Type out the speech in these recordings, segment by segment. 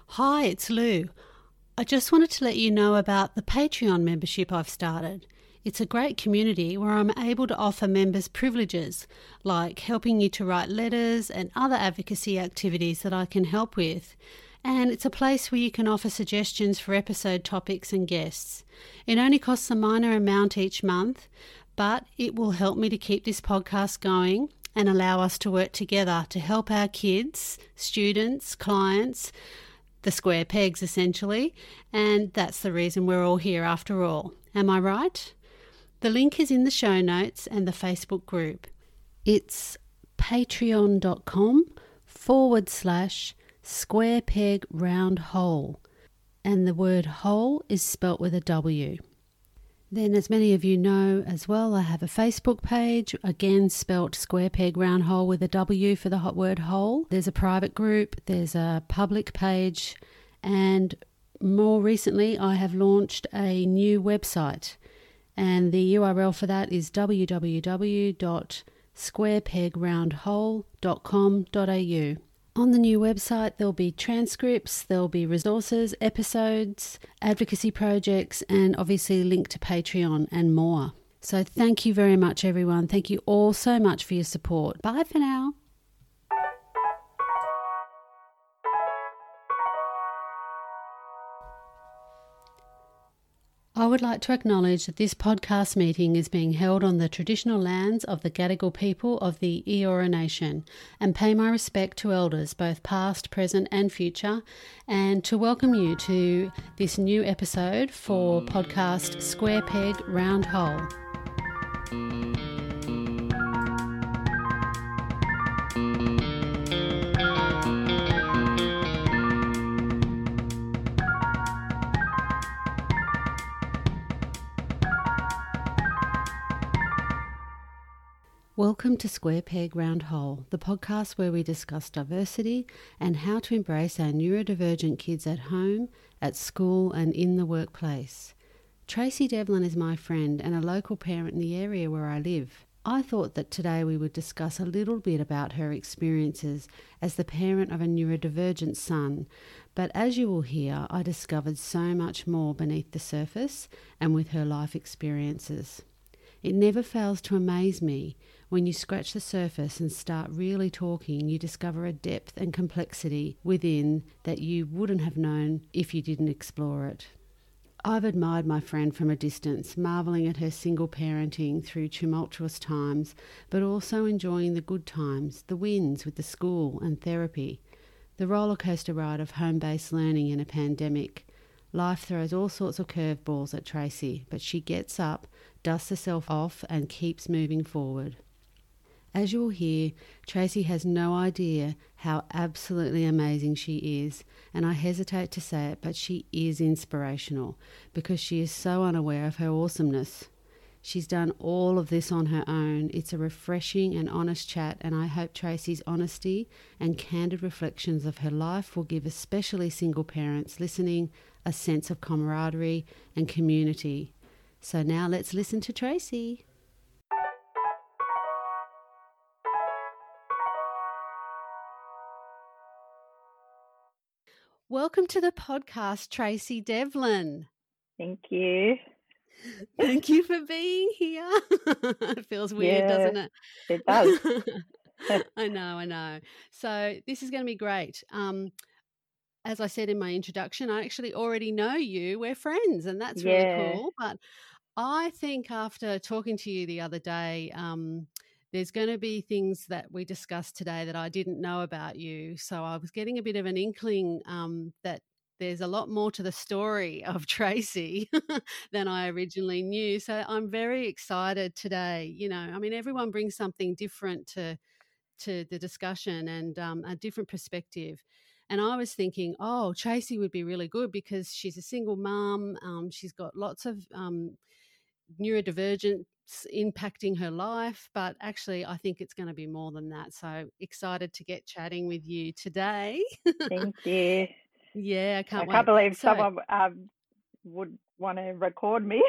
Hi, it's Lou. I just wanted to let you know about the Patreon membership I've started. It's a great community where I'm able to offer members privileges like helping you to write letters and other advocacy activities that I can help with. And it's a place where you can offer suggestions for episode topics and guests. It only costs a minor amount each month, but it will help me to keep this podcast going and allow us to work together to help our kids, students, clients, the square pegs essentially, and that's the reason we're all here after all. Am I right? The link is in the show notes and the Facebook group. It's patreon.com/square peg round hole, and the word hole is spelt with a W. Then, as many of you know as well, I have a Facebook page, again spelt square peg round hole with a W for the word hole. There's a private group, there's a public page, and more recently I have launched a new website, and the URL for that is www.squarepegroundhole.com.au. On the new website, there'll be transcripts, there'll be resources, episodes, advocacy projects, and obviously a link to Patreon and more. So thank you very much, everyone. Thank you all so much for your support. Bye for now. I would like to acknowledge that this podcast meeting is being held on the traditional lands of the Gadigal people of the Eora Nation, and pay my respect to elders both past, present and future, and to welcome you to this new episode for podcast Square Peg Round Hole. Welcome to Square Peg Round Hole, the podcast where we discuss diversity and how to embrace our neurodivergent kids at home, at school and in the workplace. Tracy Devlin is my friend and a local parent in the area where I live. I thought that today we would discuss a little bit about her experiences as the parent of a neurodivergent son, but as you will hear, I discovered so much more beneath the surface and with her life experiences. It never fails to amaze me. When you scratch the surface and start really talking, you discover a depth and complexity within that you wouldn't have known if you didn't explore it. I've admired my friend from a distance, marvelling at her single parenting through tumultuous times, but also enjoying the good times, the wins with the school and therapy, the roller coaster ride of home-based learning in a pandemic. Life throws all sorts of curveballs at Tracy, but she gets up, dusts herself off and keeps moving forward. As you will hear, Tracy has no idea how absolutely amazing she is, and I hesitate to say it, but she is inspirational because she is so unaware of her awesomeness. She's done all of this on her own. It's a refreshing and honest chat, and I hope Tracy's honesty and candid reflections of her life will give especially single parents listening a sense of camaraderie and community. So now let's listen to Tracy. Welcome to the podcast, Tracy Devlin. Thank you. Thank you for being here. It feels weird, doesn't it? It does. I know. So this is going to be great. As I said in my introduction, I actually already know you. We're friends, and that's really cool. But I think after talking to you the other day, there's going to be things that we discussed today that I didn't know about you. So I was getting a bit of an inkling that there's a lot more to the story of Tracy than I originally knew. So I'm very excited today. You know, I mean, everyone brings something different to the discussion and a different perspective. And I was thinking, oh, Tracy would be really good because she's a single mum. She's got lots of neurodivergence impacting her life, but actually I think it's going to be more than that. So excited to get chatting with you today. Thank you. Yeah, I can't wait. I can't believe someone would want to record me.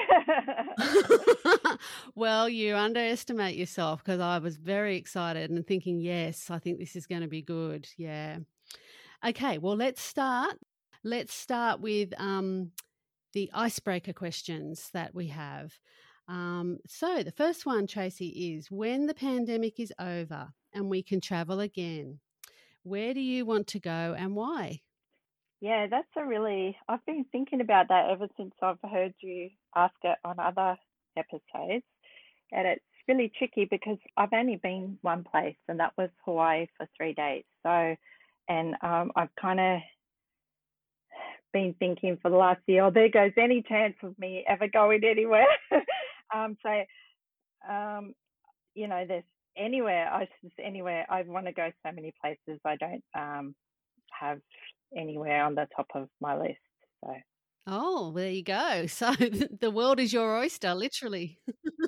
Well, you underestimate yourself because I was very excited and thinking, yes, I think this is going to be good. Yeah. Okay, well, let's start. let's start with the icebreaker questions that we have. So the first one, Tracy, is when the pandemic is over and we can travel again, where do you want to go and why? Yeah, I've been thinking about that ever since I've heard you ask it on other episodes. And it's really tricky because I've only been one place, and that was Hawaii for 3 days. So, and I've kind of been thinking for the last year, oh, there goes any chance of me ever going anywhere. So, um, there's anywhere. I want to go so many places. I don't have anywhere on the top of my list. So. Oh, there you go. So the world is your oyster, literally.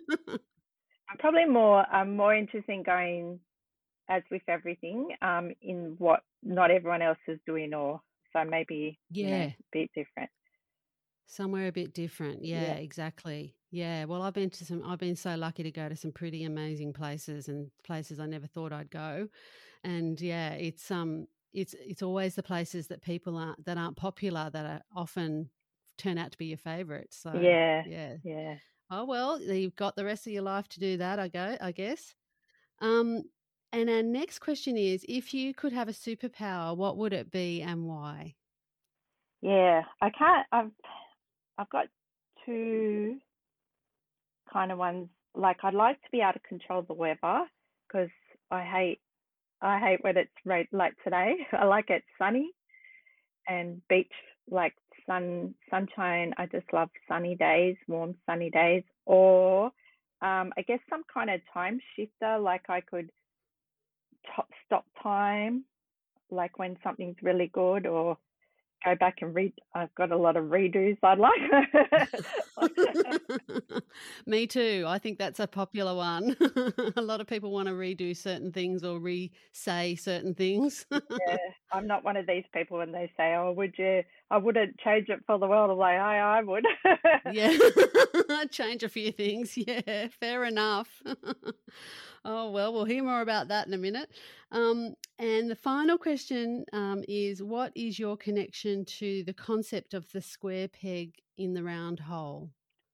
I'm more interested in going, as with everything, in what not everyone else is doing, or so maybe Yeah. a bit different. Somewhere a bit different. Yeah, exactly. Yeah. Well, I've been so lucky to go to some pretty amazing places and places I never thought I'd go. And yeah, it's always the places that aren't popular that are often turn out to be your favorites. So Yeah. yeah. Yeah. Oh well, you've got the rest of your life to do that, I guess. Um, and our next question is, if you could have a superpower, what would it be and why? Yeah. I can't. I've got two kind of ones. Like, I'd like to be able to control the weather because I hate when it's like today. I like it sunny and beach, like sunshine. I just love sunny days, warm sunny days. Or I guess some kind of time shifter, like I could stop time, like when something's really good, or go back and read. I've got a lot of redos I'd like. Me too. I think that's a popular one. A lot of people want to redo certain things or re-say certain things. Yeah, I'm not one of these people when they say, "Oh, would you?" I wouldn't change it for the world. I'm like, I would. Yeah, change a few things. Yeah, fair enough. Oh, well, we'll hear more about that in a minute. And the final question is, what is your connection to the concept of the square peg in the round hole?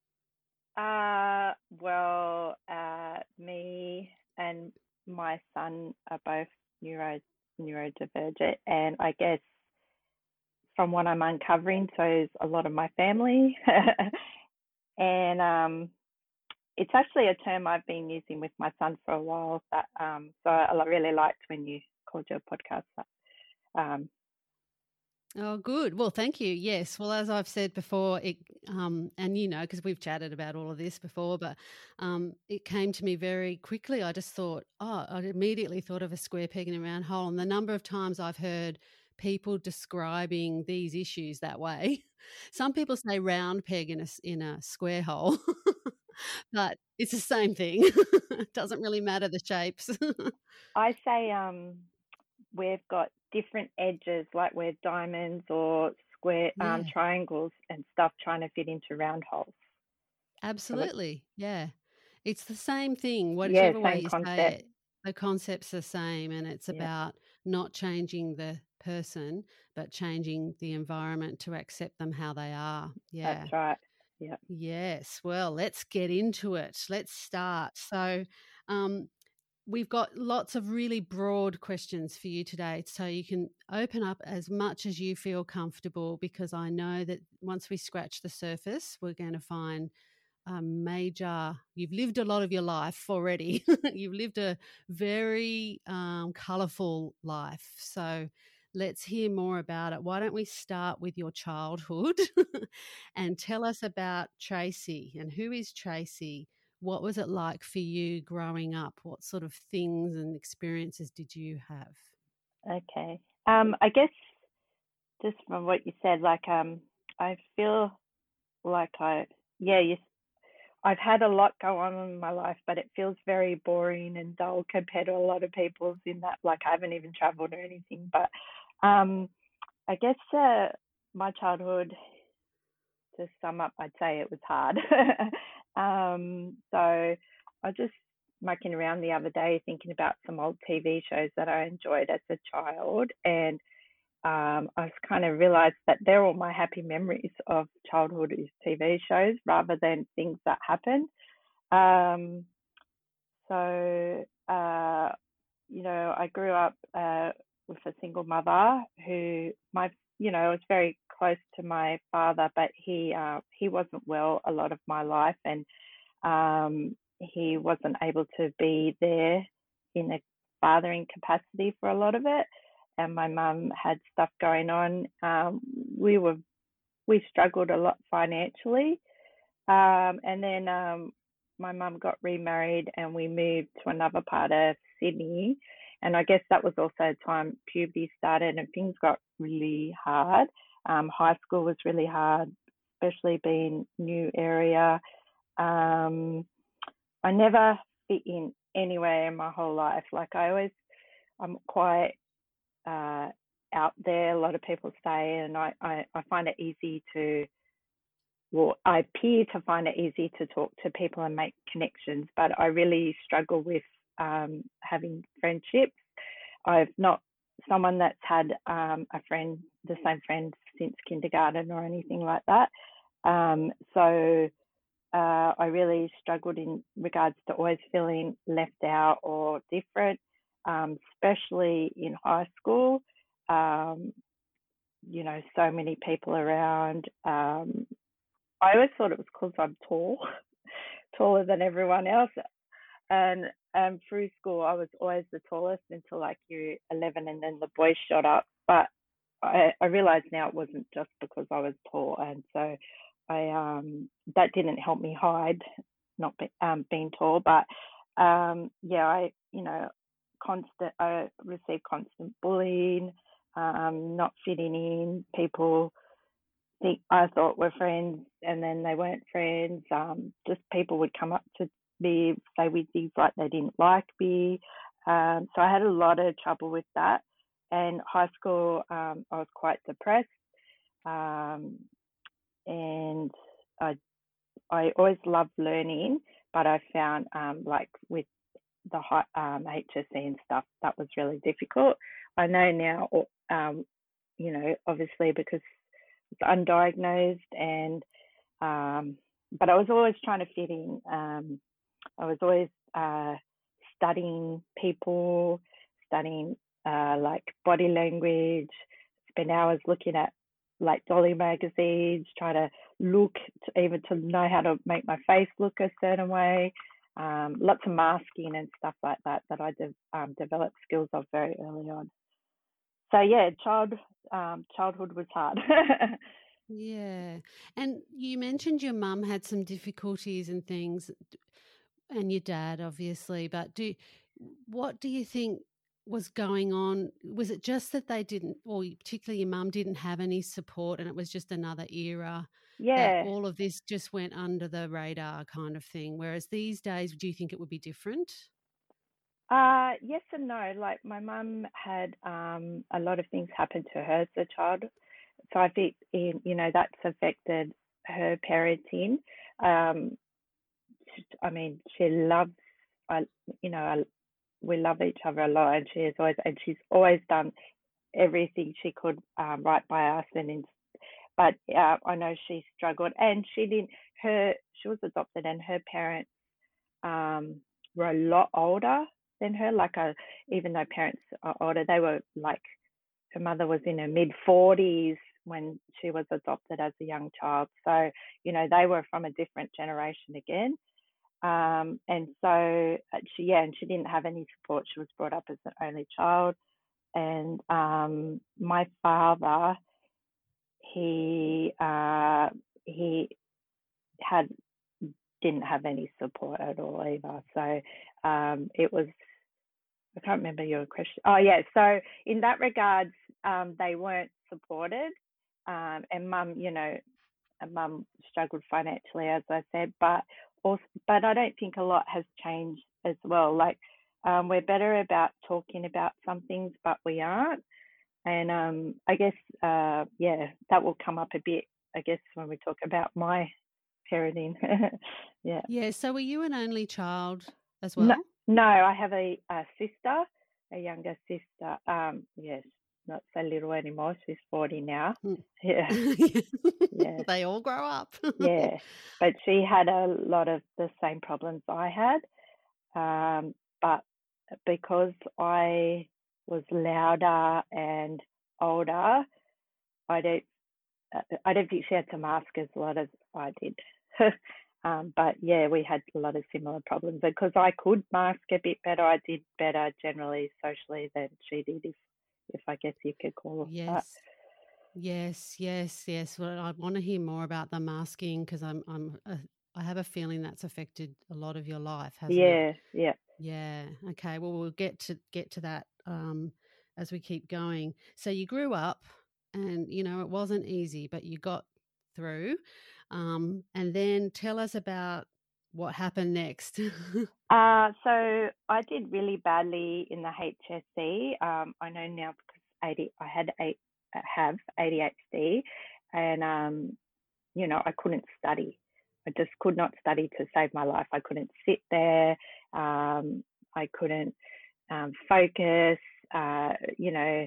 Well, me and my son are both neurodivergent, and I guess from what I'm uncovering, so is a lot of my family, and it's actually a term I've been using with my son for a while. That so I really liked when you called your podcast that. Oh, good. Well, thank you. Yes. Well, as I've said before, and because we've chatted about all of this before, but it came to me very quickly. I just thought, I immediately thought of a square peg in a round hole. And the number of times I've heard people describing these issues that way. Some people say round peg in a square hole, but it's the same thing. It doesn't really matter the shapes. I say we've got different edges, like we're diamonds or square Yeah. triangles and stuff trying to fit into round holes. Absolutely. Yeah. It's the same thing, Yeah, whichever way same you say concept. it. The concept's the same, and it's Yeah, about not changing the person, but changing the environment to accept them how they are. Yeah. that's right. Yeah. Yes. Well, let's get into it. Let's start. So, um, we've got lots of really broad questions for you today, so you can open up as much as you feel comfortable, because I know that once we scratch the surface, we're going to find you've lived a lot of your life already. You've lived a very colourful life. So let's hear more about it. Why don't we start with your childhood and tell us about Tracy, and who is Tracy? What was it like for you growing up? What sort of things and experiences did you have? Okay. I guess just from what you said, like I feel like I've had a lot go on in my life, but it feels very boring and dull compared to a lot of people's in that, like, I haven't even traveled or anything. But I guess my childhood, to sum up, I'd say it was hard. So I was just mucking around the other day thinking about some old TV shows that I enjoyed as a child. And I kind of realized that they're all my happy memories of childhood is TV shows rather than things that happened. Um, so, I grew up with a single mother who was very close to my father, but he wasn't well a lot of my life, and he wasn't able to be there in a fathering capacity for a lot of it. And my mum had stuff going on. We struggled a lot financially, and then my mum got remarried and we moved to another part of Sydney. And I guess that was also a time puberty started and things got really hard. High school was really hard, especially being new area. Um, I never fit in anywhere in my whole life. I'm quite out there, a lot of people say, and I find it easy to I appear to find it easy to talk to people and make connections, but I really struggle with having friendships. I've not someone that's had the same friend since kindergarten or anything like that. So I really struggled in regards to always feeling left out or different, especially in high school. So many people around. I always thought it was because I'm tall, taller than everyone else. And through school, I was always the tallest until like year 11, and then the boys shot up. But I realize now it wasn't just because I was tall, and so that didn't help me hide not being tall. But I received constant bullying, not fitting in. People think I thought were friends, and then they weren't friends. Just people would come up to me, say we things like they didn't like me. So I had a lot of trouble with that. And high school, I was quite depressed, and I always loved learning, but I found like with the HSC and stuff, that was really difficult. I know now, obviously because it's undiagnosed, and but I was always trying to fit in. I was always studying people, studying like body language, spend hours looking at like dolly magazines, try to even to know how to make my face look a certain way. Lots of masking and stuff like that I developed skills of very early on. So yeah, childhood was hard. Yeah. And you mentioned your mum had some difficulties and things, and your dad, obviously, but what do you think was going on? Was it just that they didn't, or particularly your mum didn't have any support, and it was just another era that Yeah. all of this just went under the radar kind of thing? Whereas these days, do you think it would be different? Yes and no. Like my mum had a lot of things happen to her as a child, so I think that's affected her parenting. Um, I mean, she loves, I, we love each other a lot, and she's always done everything she could right by us, but I know she struggled, and she was adopted, and her parents um, were a lot older than her. Even though parents are older, they were like her mother was in her mid 40s when she was adopted as a young child. So they were from a different generation again. And so she didn't have any support. She was brought up as an only child, and my father, he had didn't have any support at all either. So it was, I can't remember your question. Oh yeah, so in that regards, they weren't supported, and mum struggled financially, as I said, but I don't think a lot has changed as well. Like we're better about talking about some things, but we aren't. And I guess that will come up a bit, I guess, when we talk about my parenting. Yeah. Yeah. So were you an only child as No, well? no, I have a sister, a younger sister. Yes. not so little anymore. She's 40 now. Mm. Yeah, yeah, They all grow up. yeah. But she had a lot of the same problems I had. But because I was louder and older, I don't I don't think she had to mask as a lot as I did. But yeah, we had a lot of similar problems. Because I could mask a bit better, I did better generally socially than she did, if I guess you could call it that. Yes. Yes, yes, yes. Well, I want to hear more about the masking because I have a feeling that's affected a lot of your life, hasn't it? Yeah, yeah, Yeah. Okay. Well, we'll get to that as we keep going. So you grew up, and it wasn't easy, but you got through. And then tell us about what happened next. So I did really badly in the HSC. I know now because I have ADHD, and I couldn't study. I just could not study to save my life. I couldn't sit there. I couldn't focus. You know.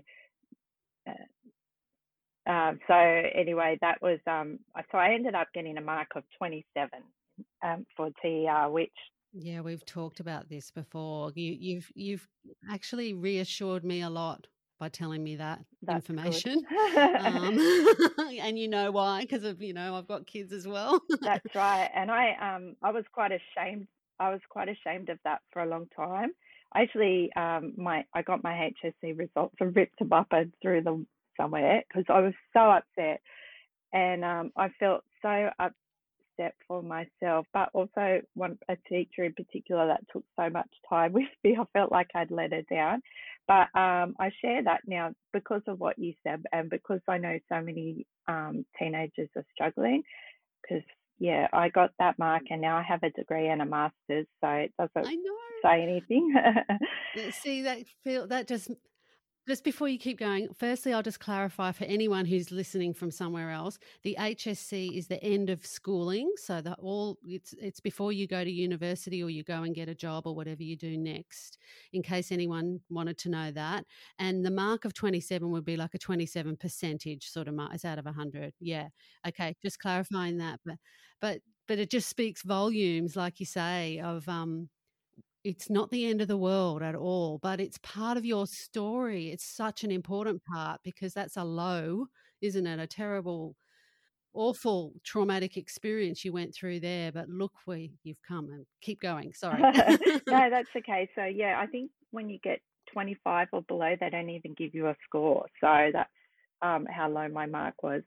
So anyway, that was so I ended up getting a mark of 27 for TER, which Yeah, we've talked about this before. You've actually reassured me a lot by telling me that that's good. information. Um, and you know why? Because I've got kids as well. That's right. And I was quite ashamed. I was quite ashamed of that for a long time. I actually I got my HSC results and ripped them up and threw them somewhere because I was so upset, and I felt so upset for myself, but also a teacher in particular that took so much time with me. I felt like I'd let her down, but I share that now because of what you said, and because I know so many teenagers are struggling because yeah, I got that mark and now I have a degree and a master's, so it doesn't I know. say anything. See that just before you keep going, firstly, I'll just clarify for anyone who's listening from somewhere else, the HSC is the end of schooling. So it's before you go to university or you go and get a job or whatever you do next, in case anyone wanted to know that. And the mark of 27 would be like a 27 percentage sort of mark. It's out of 100. Yeah. Okay. Just clarifying that. But it just speaks volumes, like you say, of it's not the end of the world at all, but it's part of your story. It's such an important part because that's a low, isn't it? A terrible, awful, traumatic experience you went through there. But look where you've come, and keep going. Sorry. No, that's okay. So yeah, I think when you get 25 or below, they don't even give you a score. So that's how low my mark was.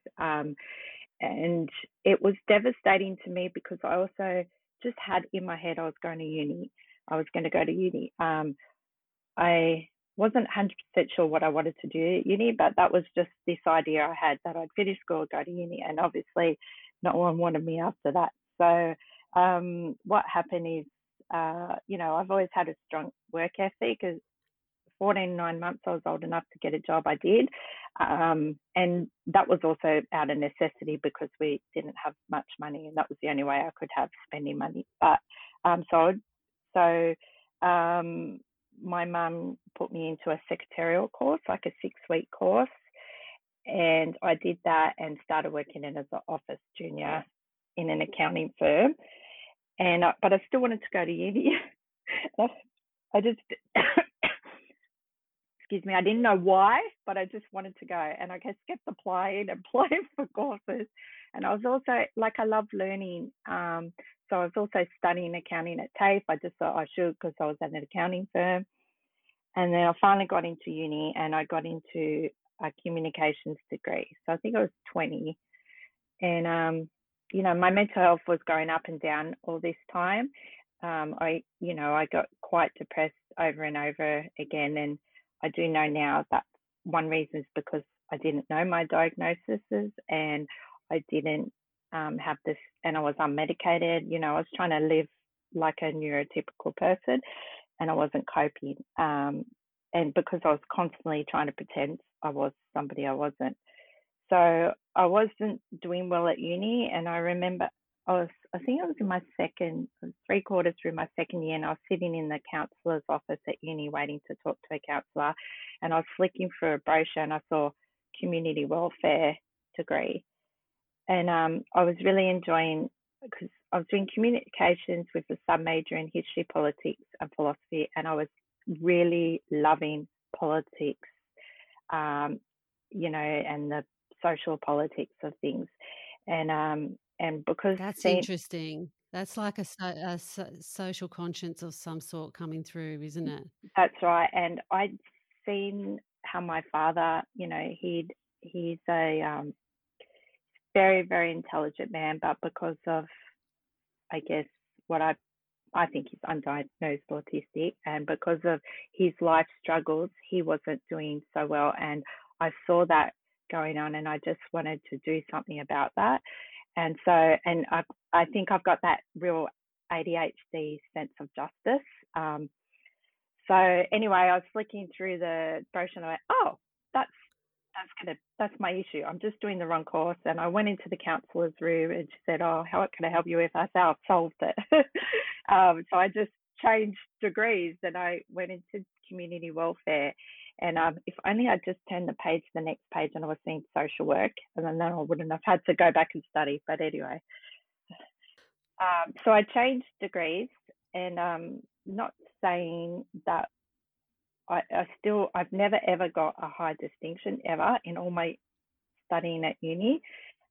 And it was devastating to me because I also just had in my head I was going to uni. I was going to go to uni. I wasn't 100% sure what I wanted to do at uni, but that was just this idea I had that I'd finish school, go to uni, and obviously no one wanted me after that. So what happened is, I've always had a strong work ethic. 14, 9 months, I was old enough to get a job. I did. And that was also out of necessity because we didn't have much money and that was the only way I could have spending money. But so my mum put me into a secretarial course, like a 6-week course. And I did that and started working in as an office junior in an accounting firm. But I still wanted to go to uni. I just excuse me, I didn't know why, but I just wanted to go. And I just kept applying for courses. And I was also, like, I love learning. So I was also studying accounting at TAFE. I just thought I should because I was at an accounting firm. And then I finally got into uni and I got into a communications degree. So I think I was 20. And, my mental health was going up and down all this time. I got quite depressed over and over again. And I do know now that one reason is because I didn't know my diagnoses and I didn't have this, and I was unmedicated. I was trying to live like a neurotypical person and I wasn't coping. And because I was constantly trying to pretend I was somebody I wasn't. So I wasn't doing well at uni. And I remember I think it was in my three quarters through my second year, and I was sitting in the counsellor's office at uni waiting to talk to a counsellor, and I was flicking for a brochure and I saw community welfare degree. And I was really enjoying, because I was doing communications with a sub major in history, politics, and philosophy, and I was really loving politics, and the social politics of things. And because That's interesting. That's like a social conscience of some sort coming through, isn't it? That's right. And I'd seen how my father, he's a very, very intelligent man, but because of, I guess, what I think he's undiagnosed autistic, and because of his life struggles, he wasn't doing so well. And I saw that going on, and I just wanted to do something about that. And so, I think I've got that real ADHD sense of justice. So anyway, I was flicking through the brochure and I went, oh, that's my issue. I'm just doing the wrong course. And I went into the counsellor's room and she said, oh, how can I help you with? I said, I've solved it. So I just changed degrees and I went into community welfare. And if only I'd just turned the page to the next page and I was seeing social work, and then I wouldn't have had to go back and study. But anyway, so I changed degrees, and not saying that I've never ever got a high distinction ever in all my studying at uni.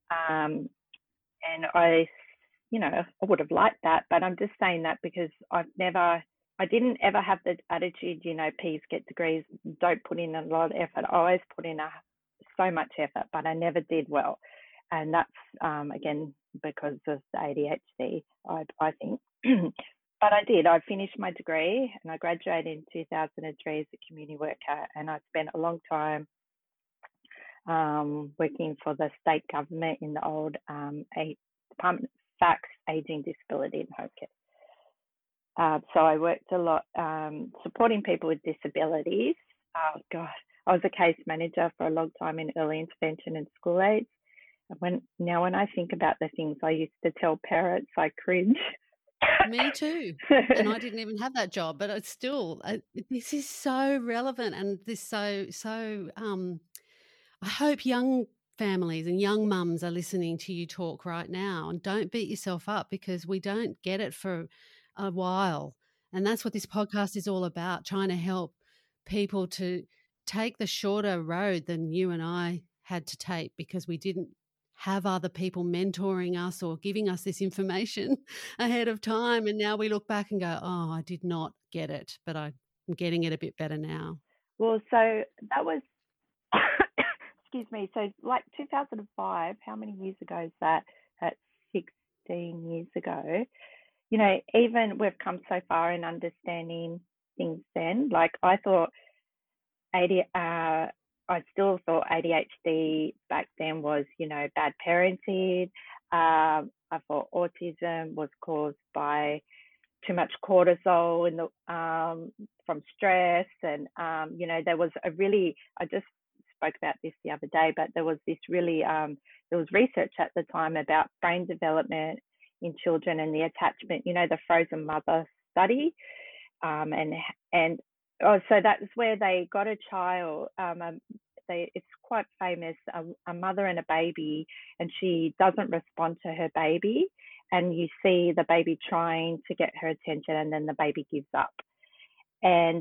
And I would have liked that, but I'm just saying that because I didn't ever have the attitude, P's get degrees, don't put in a lot of effort. I always put in so much effort, but I never did well. And that's, again, because of the ADHD, I think. But I did. I finished my degree and I graduated in 2003 as a community worker. And I spent a long time working for the state government in the old Department of Facts, Aging, Disability and Home Care. So I worked a lot supporting people with disabilities. Oh, God. I was a case manager for a long time in early intervention and school aids. When I think about the things I used to tell parents, I cringe. Me too. And I didn't even have that job, but it's still, this is so relevant, and this so I hope young families and young mums are listening to you talk right now, and don't beat yourself up because we don't get it for a while. And that's what this podcast is all about, trying to help people to take the shorter road than you and I had to take because we didn't have other people mentoring us or giving us this information ahead of time. And now we look back and go, oh, I did not get it, but I'm getting it a bit better now. Well, so that was, excuse me, so like 2005, how many years ago is that? That's 16 years ago. Even we've come so far in understanding things then. Like I still thought ADHD back then was, bad parenting. I thought autism was caused by too much cortisol from stress, and there was I just spoke about this the other day, but there was there was research at the time about brain development in children and the attachment, the frozen mother study, so that's where they got a child. It's quite famous, a mother and a baby, and she doesn't respond to her baby, and you see the baby trying to get her attention, and then the baby gives up. And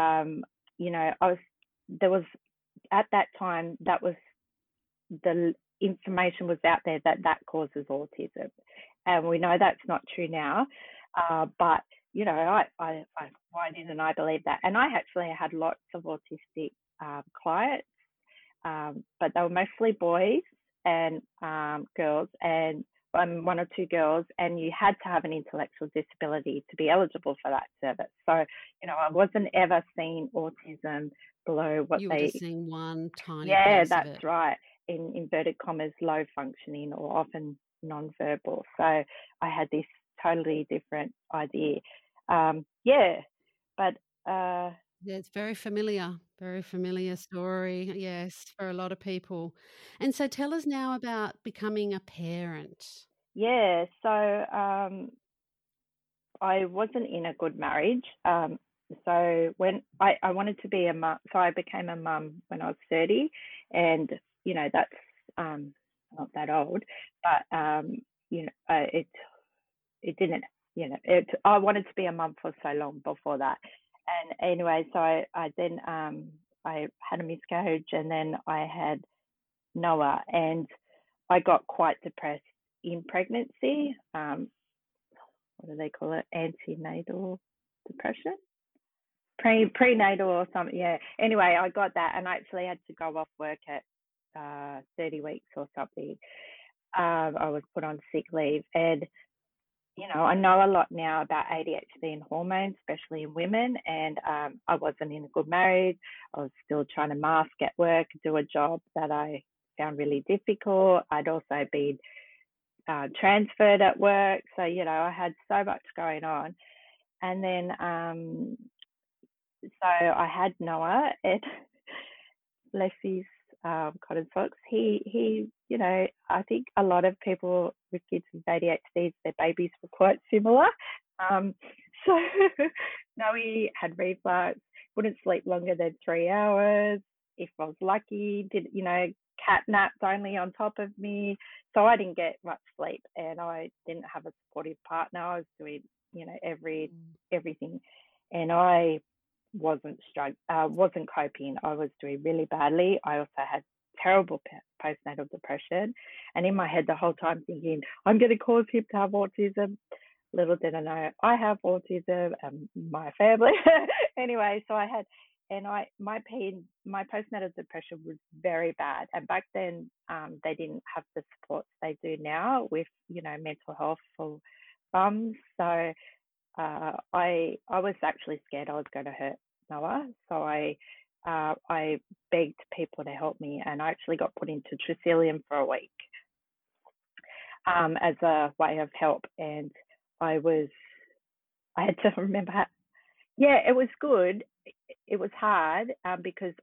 there was at that time that was the information was out there that causes autism, and we know that's not true now. But why didn't I believe that? And I actually had lots of autistic clients, but they were mostly boys and girls, and one or two girls, and you had to have an intellectual disability to be eligible for that service. So, I wasn't ever seeing autism below what you they... were just seeing one tiny Yeah, piece that's of it. right. In inverted commas, low functioning or often non-verbal. So I had this totally different idea. But yeah, it's very familiar story, yes, for a lot of people. And so tell us now about becoming a parent. Yeah, so I wasn't in a good marriage. So when I wanted to be a mum, so I became a mum when I was 30, and that's um, not that old, but it didn't, I wanted to be a mum for so long before that. And anyway, so I then I had a miscarriage, and then I had Noah, and I got quite depressed in pregnancy. What do they call it? Antenatal depression? Prenatal or something. Yeah. Anyway, I got that, and I actually had to go off work at 30 weeks or something. I was put on sick leave, and I know a lot now about ADHD and hormones, especially in women. And I wasn't in a good marriage. I was still trying to mask at work, do a job that I found really difficult. I'd also been transferred at work. So, I had so much going on. And then, so I had Noah at Leslie's cotton socks. I think a lot of people with kids with ADHD, their babies were quite similar. Um, so Noe had reflux, wouldn't sleep longer than 3 hours. If I was lucky, cat naps only on top of me. So I didn't get much sleep, and I didn't have a supportive partner. I was doing, everything, and I wasn't coping. I was doing really badly. I also had terrible postnatal depression, and in my head the whole time thinking I'm going to cause him to have autism. Little did I know I have autism and my family. Anyway, so I had, and my postnatal depression was very bad. And back then, they didn't have the supports they do now with mental health for mums. So I was actually scared I was going to hurt Noah, so I begged people to help me, and I actually got put into Tresillium for a week as a way of help. And I had to remember yeah, it was good. It was hard because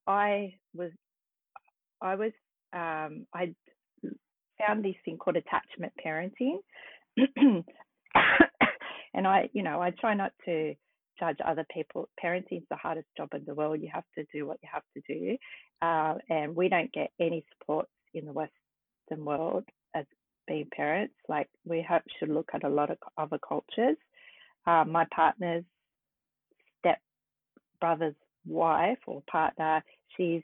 I found this thing called attachment parenting. And I try not to judge other people. Parenting is the hardest job in the world. You have to do what you have to do. And we don't get any support in the Western world as being parents. Like, should look at a lot of other cultures. My partner's step brother's wife or partner, she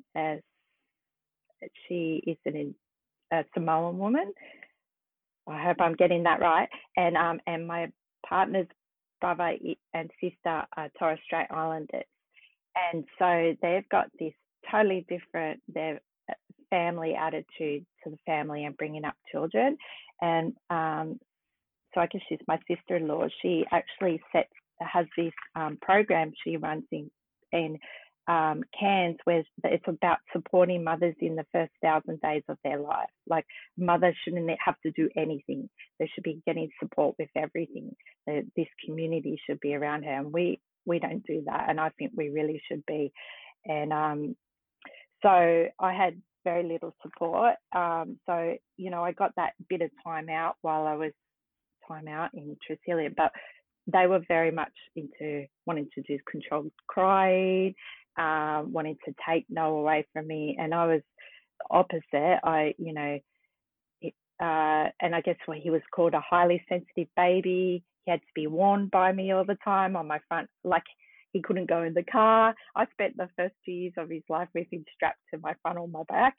is a Samoan woman. I hope I'm getting that right. And my partner's brother and sister are Torres Strait Islanders, and so they've got this totally different their family attitude to the family and bringing up children. And so I guess she's my sister-in-law. She actually has this program she runs in Cairns, where it's about supporting mothers in the first 1,000 days of their life. Like, mothers shouldn't have to do anything; they should be getting support with everything. This community should be around her, and we don't do that, and I think we really should be. And so I had very little support. So I got that bit of time out while I was in Tresillium, but they were very much into wanting to do controlled crying, wanting to take Noah away from me, and I was opposite. And I guess he was called a highly sensitive baby. He had to be warned by me all the time on my front, like he couldn't go in the car. I spent the first 2 years of his life with him strapped to my front or my back.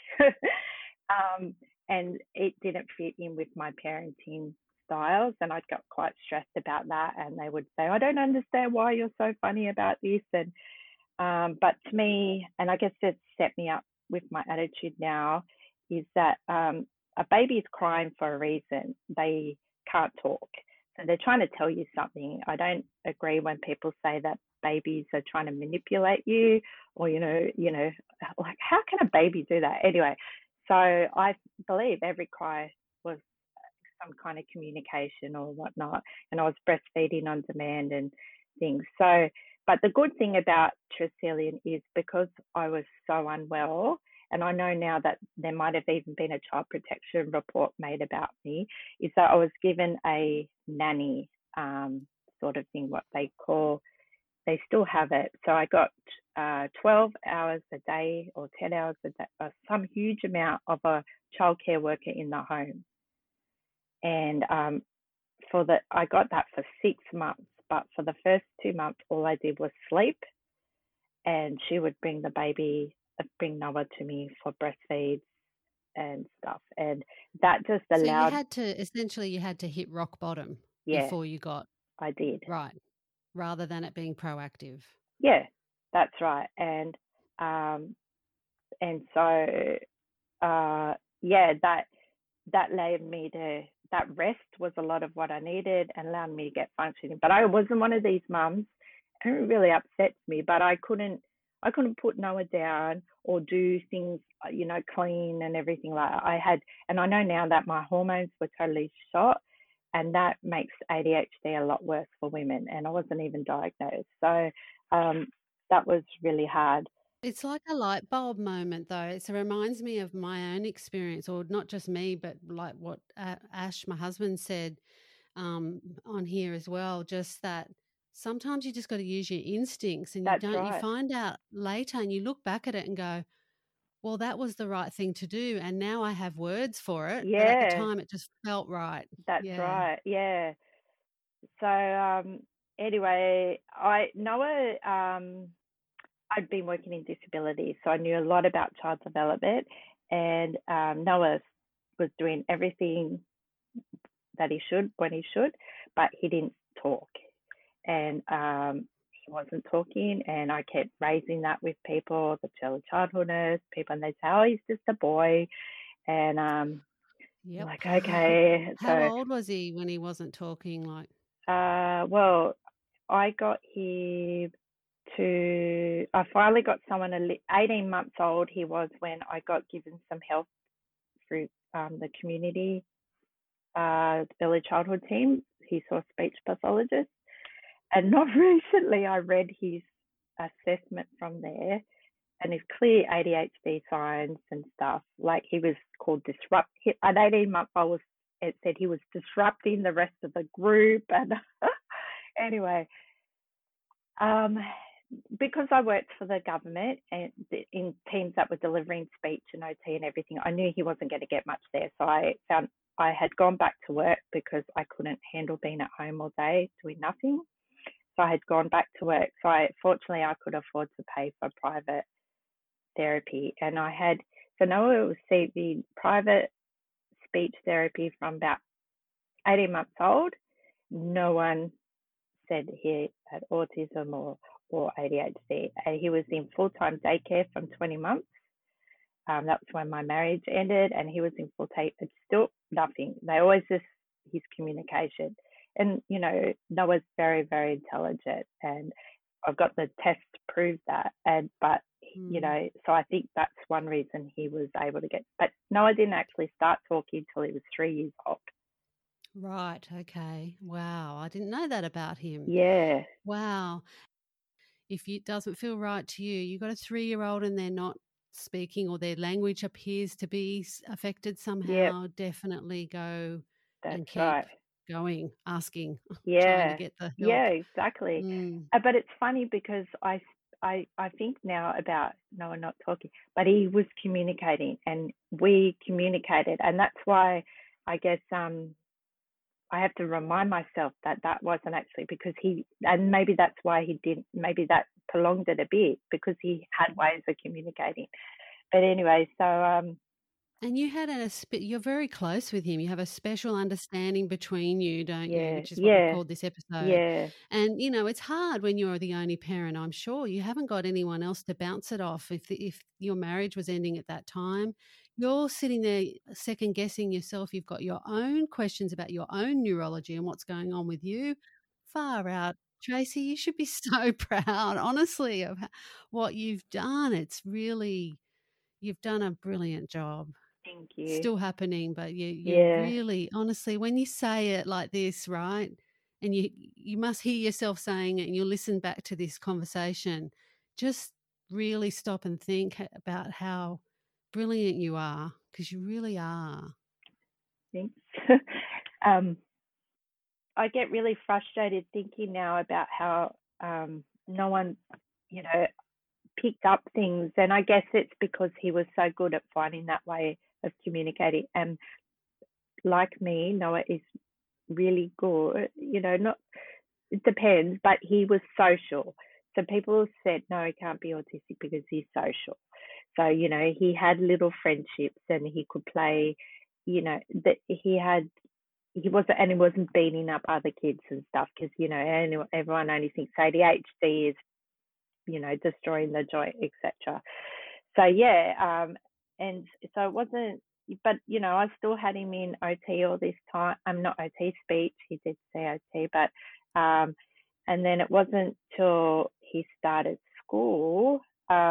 And it didn't fit in with my parenting styles, and I got quite stressed about that. And they would say, I don't understand why you're so funny about this. And but to me, and I guess it set me up with my attitude now, is that a baby is crying for a reason. They can't talk, so they're trying to tell you something. I don't agree when people say that babies are trying to manipulate you, or like, how can a baby do that? Anyway, so I believe every cry was some kind of communication or whatnot, and I was breastfeeding on demand and things. So, but the good thing about Tresillian is because I was so unwell and I know now that there might have even been a child protection report made about me, is that I was given a nanny sort of thing, what they call, they still have it. So I got 12 hours a day or 10 hours a day, some huge amount of a childcare worker in the home. And I got that for 6 months, but for the first 2 months, all I did was sleep, and she would bring Noah to me for breastfeeds and stuff, and that just So you allowed. had to essentially hit rock bottom Yeah, before you got I did. right, rather than it being proactive. Yeah, that's right, and so yeah, that led me to, that rest was a lot of what I needed and allowed me to get functioning. But I wasn't one of these mums, and it really upsets me, but I couldn't put Noah down or do things, clean and everything like that. And I know now that my hormones were totally shot, and that makes ADHD a lot worse for women, and I wasn't even diagnosed. So that was really hard. It's like a light bulb moment, though. It reminds me of my own experience, or not just me, but like what Ash, my husband, said on here as well. Just that sometimes you just got to use your instincts, and That's you right. find out later, and you look back at it and go, "Well, that was the right thing to do," and now I have words for it. But at the Yeah, time, it just felt right. that's Yeah. right. Yeah. So anyway, Noah, I'd been working in disability, so I knew a lot about child development, and Noah was doing everything that he should when he should, but he didn't talk, and he wasn't talking, and I kept raising that with people, the early childhood nurse, people, and they say, "Oh, he's just a boy," and Yep. like, okay, How so old was he when he wasn't talking? Like, well, I got him I finally got someone 18 months old. He was when I got given some help through the community early childhood team. He saw a speech pathologist. And not recently, I read his assessment from there, and his clear ADHD signs and stuff. Like, he was called disrupt. At 18 months, it said he was disrupting the rest of the group. And anyway, because I worked for the government and in teams that were delivering speech and OT and everything, I knew he wasn't going to get much there. So I found I had gone back to work because I couldn't handle being at home all day doing nothing. So I had gone back to work. So fortunately, I could afford to pay for private therapy. And so Noah was receiving private speech therapy from about 18 months old. No one said he had autism or ADHD. And he was in full-time daycare from 20 months. That was when my marriage ended, and he was in full-time. It's still nothing. They always just his communication. And, Noah's very, very intelligent, and I've got the test to prove that. But so I think that's one reason he was able to but Noah didn't actually start talking until he was 3 years old. right. Okay. Wow. I didn't know that about him. Yeah. Wow. If it doesn't feel right to you, you've got a 3-year-old and they're not speaking, or their language appears to be affected Yep. somehow, definitely go and That's keep right. going, asking, trying to Yeah. get the Yeah, help. exactly. Mm. But it's funny because I think now about Noah not talking, but he was communicating, and we communicated, and that's why I guess I have to remind myself that wasn't actually because and maybe that's why he didn't. Maybe that prolonged it a bit because he had ways of communicating. But anyway, so And you had you're very close with him. You have a special understanding between you, don't you? yeah, Which is what we've yeah, called this episode. yeah, And it's hard when you're the only parent. I'm sure you haven't got anyone else to bounce it off. If your marriage was ending at that time, you're sitting there second guessing yourself. You've got your own questions about your own neurology and what's going on with you. Far out. Tracy, you should be so proud, honestly, of what you've done. It's really, you've done a brilliant job. thank you. Still happening, but you Yeah, really, honestly, when you say it like this, right, and you must hear yourself saying it, and you listen back to this conversation, just really stop and think about how brilliant you are, because you really are. Thanks. I get really frustrated thinking now about how no one, you know, picked up things, and I guess it's because he was so good at finding that way of communicating. And like me, Noah is really good. Not, it depends, but he was social. So people said no, he can't be autistic because he's social. So he had little friendships and he could play. That he wasn't beating up other kids and stuff, because everyone only thinks ADHD is destroying the joint, etc. So yeah, and so it wasn't, but I still had him in OT all this time. I'm not OT, speech. He did say OT, but and then it wasn't till he started school,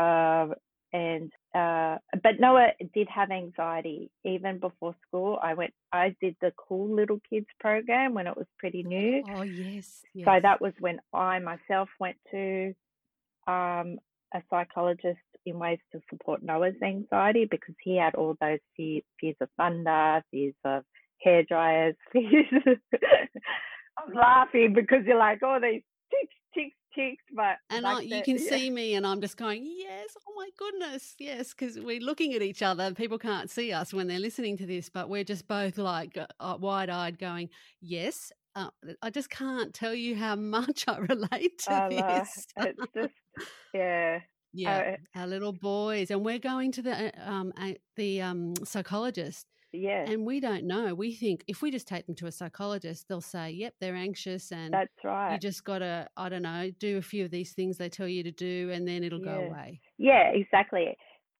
but Noah did have anxiety even before school. I did the Cool Little Kids program when it was pretty new. Oh yes. So that was when I myself went to a psychologist in ways to support Noah's anxiety, because he had all those fears of thunder, fears of hair dryers, fears. I'm laughing because you're like, oh, these ticks, but you can see me, and I'm just going, yes, oh my goodness, yes, because we're looking at each other. People can't see us when they're listening to this, but we're just both like wide-eyed going, yes. I just can't tell you how much I relate to this. It's just, yeah. Yeah, our little boys, and we're going to the psychologist. Yeah. And we don't know. We think if we just take them to a psychologist, they'll say, yep, they're anxious, and that's right. You just got to, I don't know, do a few of these things they tell you to do, and then it'll go away. Yeah, exactly.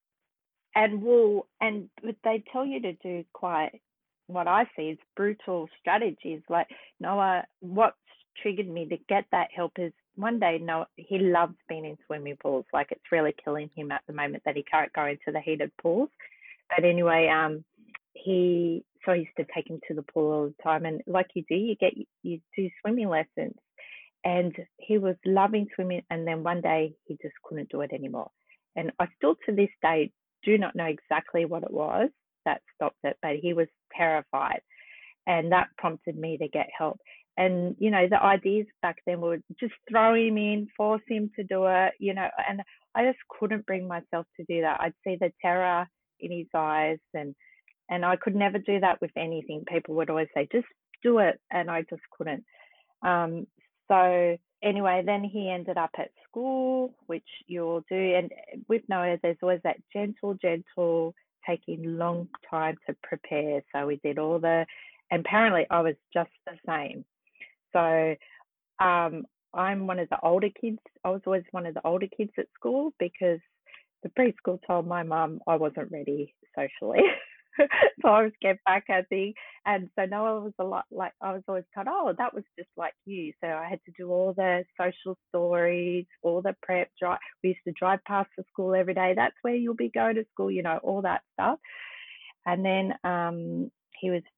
But they tell you to do quite, what I see is brutal strategies. Like Noah, what triggered me to get that help is one day Noah, he loves being in swimming pools. Like it's really killing him at the moment that he can't go into the heated pools. But anyway, he used to take him to the pool all the time, and like you do swimming lessons, and he was loving swimming, and then one day he just couldn't do it anymore. And I still to this day do not know exactly what it was that stopped it, but he was terrified, and that prompted me to get help. And the ideas back then were just throw him in, force him to do it, and I just couldn't bring myself to do that. I'd see the terror in his eyes, and I could never do that with anything. People would always say, just do it, and I just couldn't. So anyway, then he ended up at school, which you all do. And with Noah, there's always that gentle, taking long time to prepare. So we did and apparently I was just the same. So I'm one of the older kids. I was always one of the older kids at school, because the preschool told my mum I wasn't ready socially. So I was kept back, I think. And so Noah was a lot like, I was always told, oh, that was just like you. So I had to do all the social stories, all the prep drive. We used to drive past the school every day. That's where you'll be going to school, all that stuff. And then he was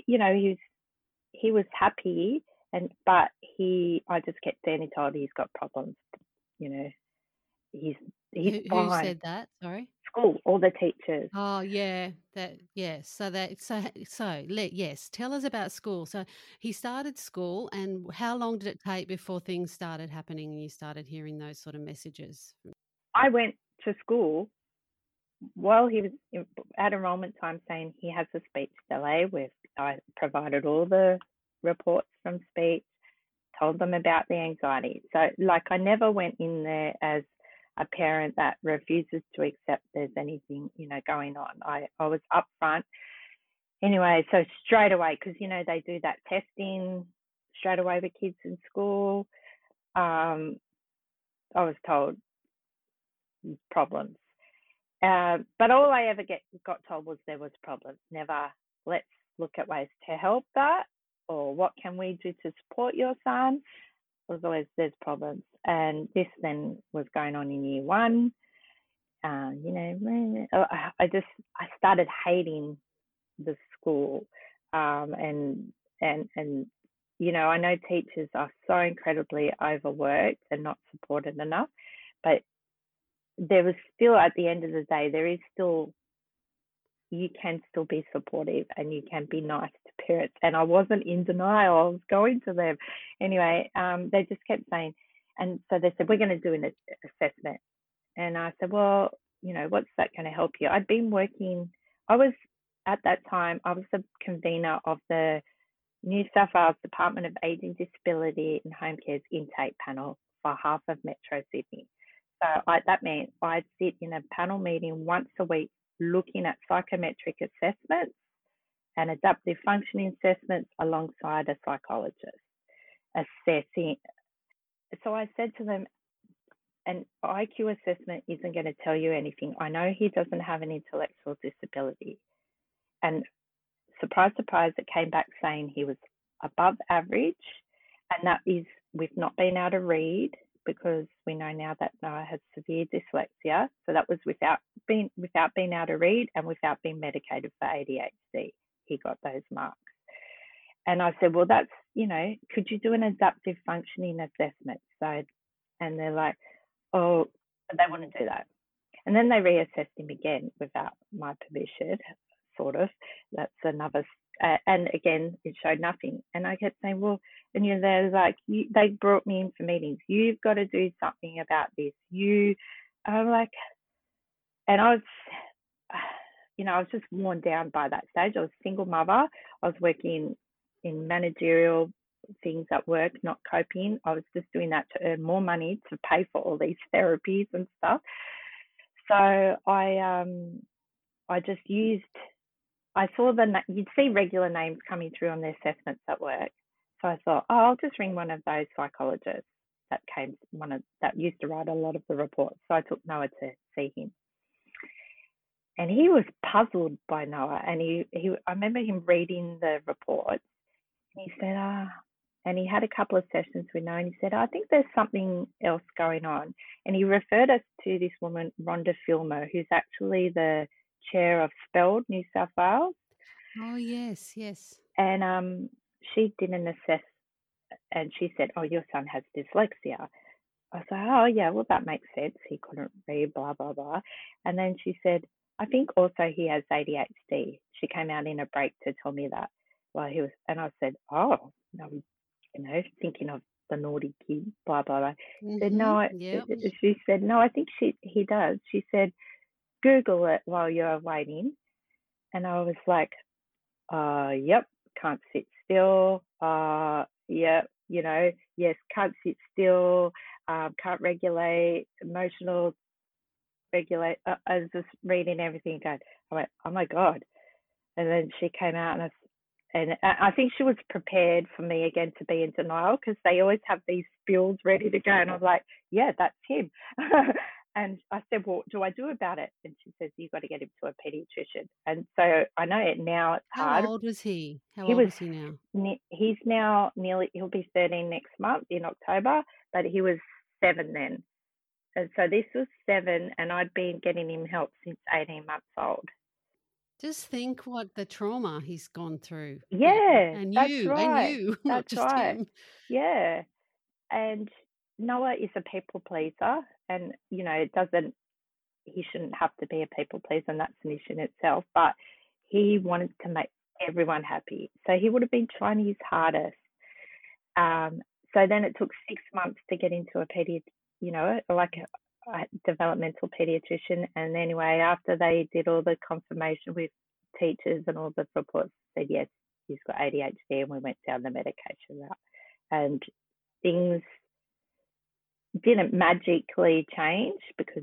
happy, but I just kept saying, told he's got problems, he's Who fine. said that? Sorry. School, all the teachers. Oh yeah, yes. Yes. Tell us about school. So he started school, and how long did it take before things started happening and you started hearing those sort of messages? I went to school while he was at enrollment time, saying he has a speech delay. I provided all the reports from speech, told them about the anxiety. So I never went in there as a parent that refuses to accept there's anything, going on. I was upfront. Anyway, so straight away, because, they do that testing straight away with kids in school, I was told problems. But all I ever got told was there was problems. Never, let's look at ways to help that, or what can we do to support your son. It was always, there's problems. And this then was going on in year one. I started hating the school, and I know teachers are so incredibly overworked and not supported enough, but there was still, at the end of the day, there is still you can still be supportive and you can be nice to parents. And I wasn't in denial. I was going to them. Anyway, they just kept saying, and so they said, we're going to do an assessment. And I said, well, what's that going to help you? I'd been working, at that time, I was the convener of the New South Wales Department of Ageing, Disability and Home Care's intake panel for half of Metro Sydney. So that meant I'd sit in a panel meeting once a week looking at psychometric assessments and adaptive functioning assessments alongside a psychologist assessing. So I said to them, an IQ assessment isn't going to tell you anything. I know he doesn't have an intellectual disability. And surprise, surprise, it came back saying he was above average. And that is with not being able to read, because we know now that Noah has severe dyslexia. So that was without being able to read and without being medicated for ADHD. He got those marks. And I said, well, that's, could you do an adaptive functioning assessment? So, and they're like, oh, they wouldn't do that. And then they reassessed him again without my permission, sort of. That's another, and again, it showed nothing. And I kept saying, well, and they're like, they brought me in for meetings. You've got to do something about this. I'm like, and I was, I was just worn down by that stage. I was a single mother. I was working in managerial things at work, not coping. I was just doing that to earn more money to pay for all these therapies and stuff. So I just used, I saw you'd see regular names coming through on the assessments at work. So I thought, I'll just ring one of those psychologists that used to write a lot of the reports. So I took Noah to see him. And he was puzzled by Noah. And I remember him reading the reports. And he said, and he had a couple of sessions with Noah, and he said, I think there's something else going on. And he referred us to this woman, Rhonda Filmer, who's actually the chair of SPELD, New South Wales. Oh, yes, yes. And she did an assessment, and she said, oh, your son has dyslexia. I said, oh, yeah, well, that makes sense. He couldn't read, blah, blah, blah. And then she said, I think also he has ADHD. She came out in a break to tell me that while he was, and I said, oh, no, thinking of the naughty kid, blah, blah, blah. Said, no, yep. She said, no, I think he does. She said, Google it while you're waiting. And I was like, yep, can't sit still. Yep, yes, can't sit still, can't regulate, emotional regulate. I was just reading everything going, I went, oh my God. And then she came out and I think she was prepared for me again to be in denial, because they always have these spills ready to go. And I'm like, yeah, that's him. And I said, well, what do I do about it? And she says, you've got to get him to a pediatrician. And so I know it now, it's hard. How old was he? How old was he now? He's now he'll be 13 next month in October, but he was 7 then. And so this was 7, and I'd been getting him help since 18 months old. Just think what the trauma he's gone through. Yeah, and that's you, right. And you, not that's just right. him. Yeah. And Noah is a people pleaser, and, he shouldn't have to be a people pleaser, and that's an issue in itself, but he wanted to make everyone happy. So he would have been trying his hardest. So then it took 6 months to get into a a developmental pediatrician. And anyway, after they did all the confirmation with teachers and all the reports, said, yes, he's got ADHD, and we went down the medication route. And things didn't magically change, because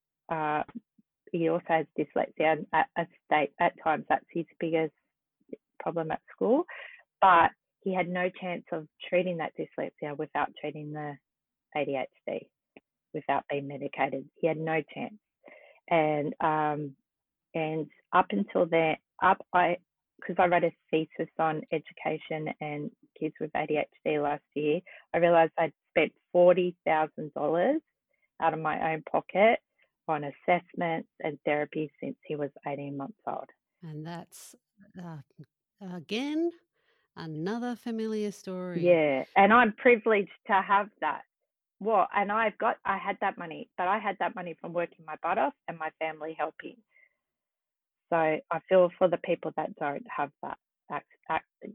he also has dyslexia. At times that's his biggest problem at school, but he had no chance of treating that dyslexia without treating the ADHD, without being medicated. He had no chance. And up until then, because I wrote a thesis on education and kids with ADHD last year, I realised I'd spent $40,000 out of my own pocket on assessments and therapy since he was 18 months old. And that's, again, another familiar story. Yeah, and I'm privileged to have that. Well, and I had that money, but I had that money from working my butt off and my family helping. So I feel for the people that don't have that access.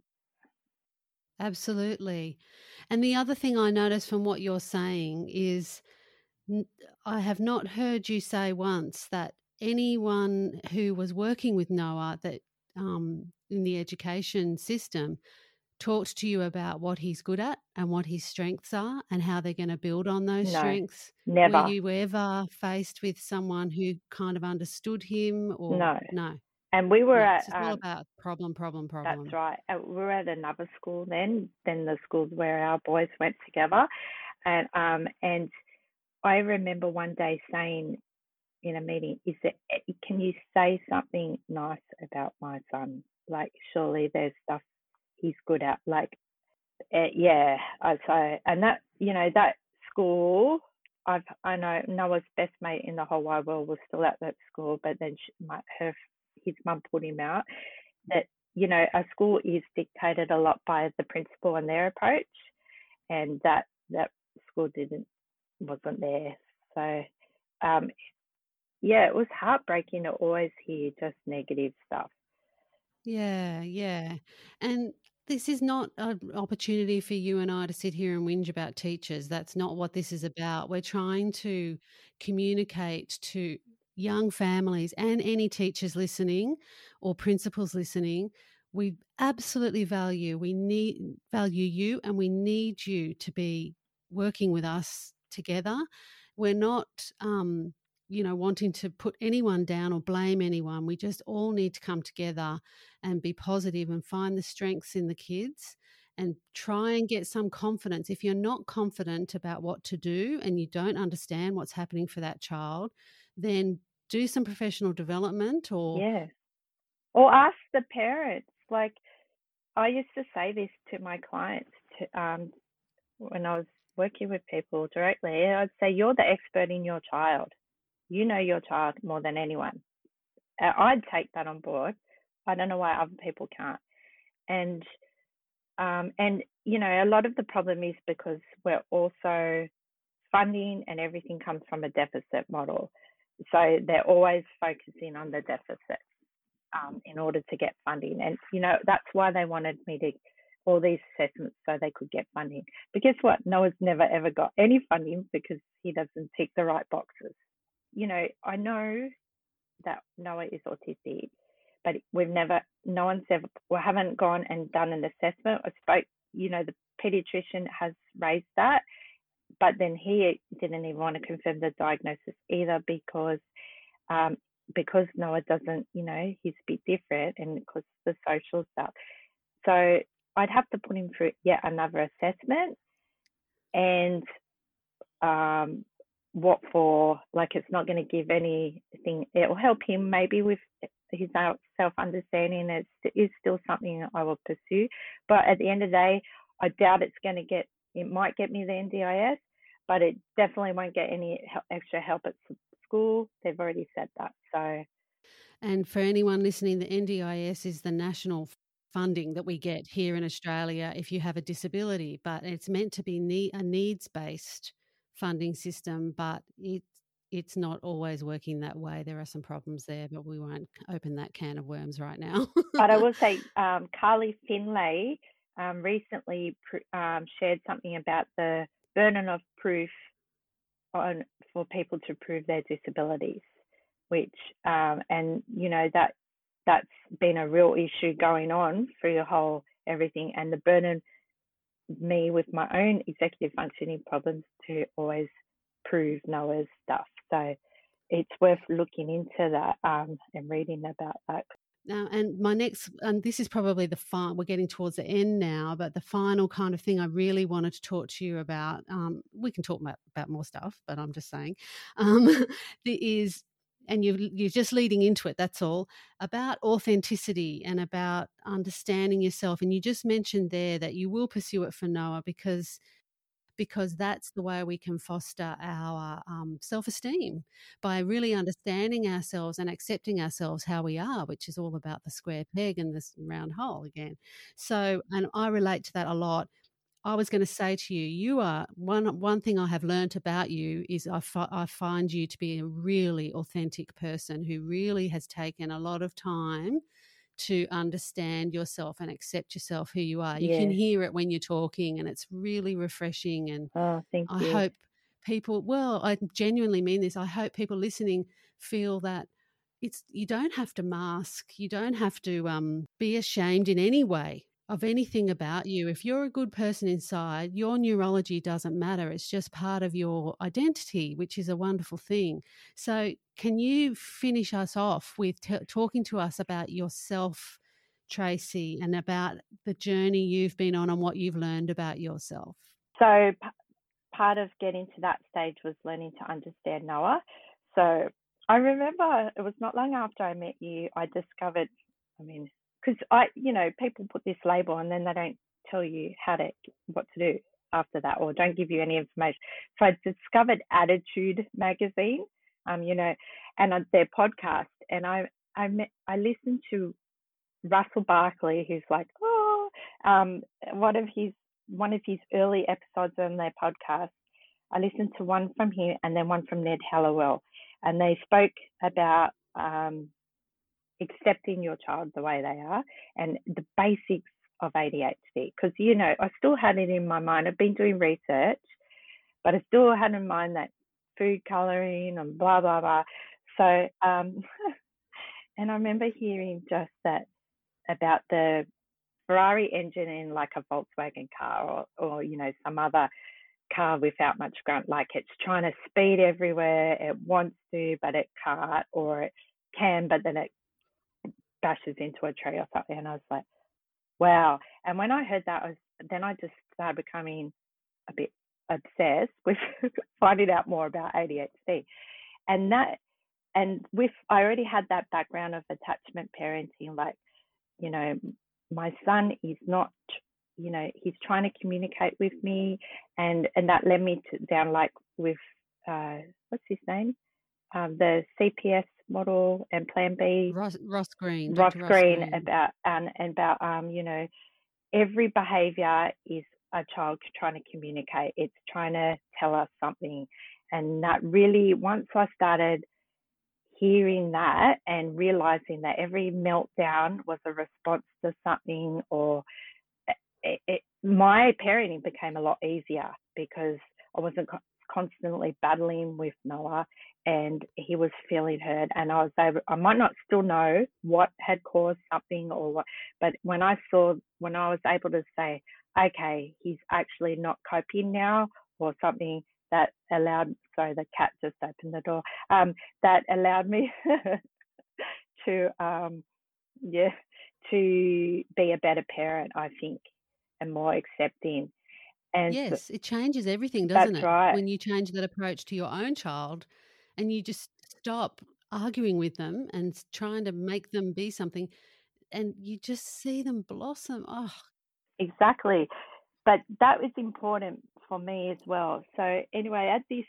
Absolutely. And the other thing I notice from what you're saying is N I have not heard you say once that anyone who was working with Noah that, in the education system talked to you about what he's good at and what his strengths are and how they're gonna build on those No, strengths. Were never. you ever faced with someone who kind of understood him or No. no? And we were No, at, it's just all about problem, problem, that's problem. right. We were at another school then than the schools where our boys went together. And I remember one day saying in a meeting, can you say something nice about my son? Like, surely there's stuff he's good at. Like, yeah, I say, and that, that school, I know Noah's best mate in the whole wide world was still at that school, but then his mum pulled him out. That, a school is dictated a lot by the principal and their approach, and that school wasn't there. So, um, yeah, it was heartbreaking to always hear just negative stuff. Yeah, yeah. And this is not an opportunity for you and I to sit here and whinge about teachers. That's not what this is about. We're trying to communicate to young families and any teachers listening or principals listening. We absolutely value you and we need you to be working with us together. We're not wanting to put anyone down or blame anyone. We just all need to come together and be positive and find the strengths in the kids and try and get some confidence. If you're not confident about what to do and you don't understand what's happening for that child, then do some professional development or Yeah. Or ask the parents. Like, I used to say this to my clients when I was working with people directly. I'd say, you're the expert in your child. You know your child more than anyone. I'd take that on board. I don't know why other people can't. And a lot of the problem is because we're also funding and everything comes from a deficit model. So they're always focusing on the deficit in order to get funding. And, that's why they wanted me to all these assessments so they could get funding. But guess what? Noah's never ever got any funding because he doesn't tick the right boxes. I know that Noah is autistic, but we haven't gone and done an assessment. The pediatrician has raised that, but then he didn't even want to confirm the diagnosis either because Noah doesn't, he's a bit different and because the social stuff. So I'd have to put him through yet another assessment and what for, like, it's not going to give anything. It will help him maybe with his self-understanding. It is still something I will pursue. But at the end of the day, I doubt it might get me the NDIS, but it definitely won't get any extra help at school. They've already said that. So, and for anyone listening, the NDIS is the national funding that we get here in Australia if you have a disability, but it's meant to be a needs-based funding system, but it's not always working that way. There are some problems there, but we won't open that can of worms right now. but I will say, Carly Finlay recently shared something about the burden of proof for people to prove their disabilities, which that's been a real issue going on through the whole everything, and the burden me with my own executive functioning problems to always prove Noah's stuff. So it's worth looking into that and reading about that. Now, and this is probably we're getting towards the end now, but the final kind of thing I really wanted to talk to you about, we can talk about more stuff, but I'm just saying, is, and you're just leading into it, that's all, about authenticity and about understanding yourself. And you just mentioned there that you will pursue it for Noah because that's the way we can foster our self-esteem, by really understanding ourselves and accepting ourselves how we are, which is all about the square peg and this round hole again. So, and I relate to that a lot. I was going to say to you, you are one thing I have learnt about you is I find you to be a really authentic person who really has taken a lot of time to understand yourself and accept yourself who you are. You can Yes. hear it when you're talking, and it's really refreshing. And Oh, thank I you. hope people, well, I genuinely mean this. I hope people listening feel that you don't have to mask, you don't have to be ashamed in any way of anything about you. If you're a good person inside, your neurology doesn't matter. It's just part of your identity, which is a wonderful thing. So, can you finish us off with talking to us about yourself, Tracy, and about the journey you've been on and what you've learned about yourself? So part of getting to that stage was learning to understand Noah. So I remember it was not long after I met you, I discovered, I mean, because people put this label and then they don't tell you what to do after that, or don't give you any information. So I discovered Attitude magazine, and their podcast, and I listened to Russell Barkley, who's like, um, one of his early episodes on their podcast. I listened to one from him and then one from Ned Hallowell, and they spoke about accepting your child the way they are and the basics of ADHD. Because I still had it in my mind. I've been doing research, but I still had in mind that food coloring and blah blah blah. So, and I remember hearing just that about the Ferrari engine in like a Volkswagen car, or some other car without much grunt, like it's trying to speed everywhere it wants to, but it can't, or it can, but then it bashes into a tree or something. And I was like, wow. And when I heard that, then I just started becoming a bit obsessed with finding out more about ADHD. And I already had that background of attachment parenting, like, my son is not, he's trying to communicate with me, and that led me down like with what's his name, the CPS model and Plan B, Ross Green, Ross Dr. Ross Green, Green. about every behavior is a child trying to communicate. It's trying to tell us something, and that really, once I started hearing that and realizing that every meltdown was a response to something, or my parenting became a lot easier because I wasn't constantly battling with Noah, and he was feeling hurt, and I might not still know what had caused something or what, but when I was able to say, okay, he's actually not coping now, or something, that allowed, sorry, the cat just opened the door, that allowed me to to be a better parent, I think, and more accepting. And so, Yes, it changes everything, doesn't that's it? right. When you change that approach to your own child and you just stop arguing with them and trying to make them be something, and you just see them blossom. Oh, Exactly. But that was important for me as well. So anyway,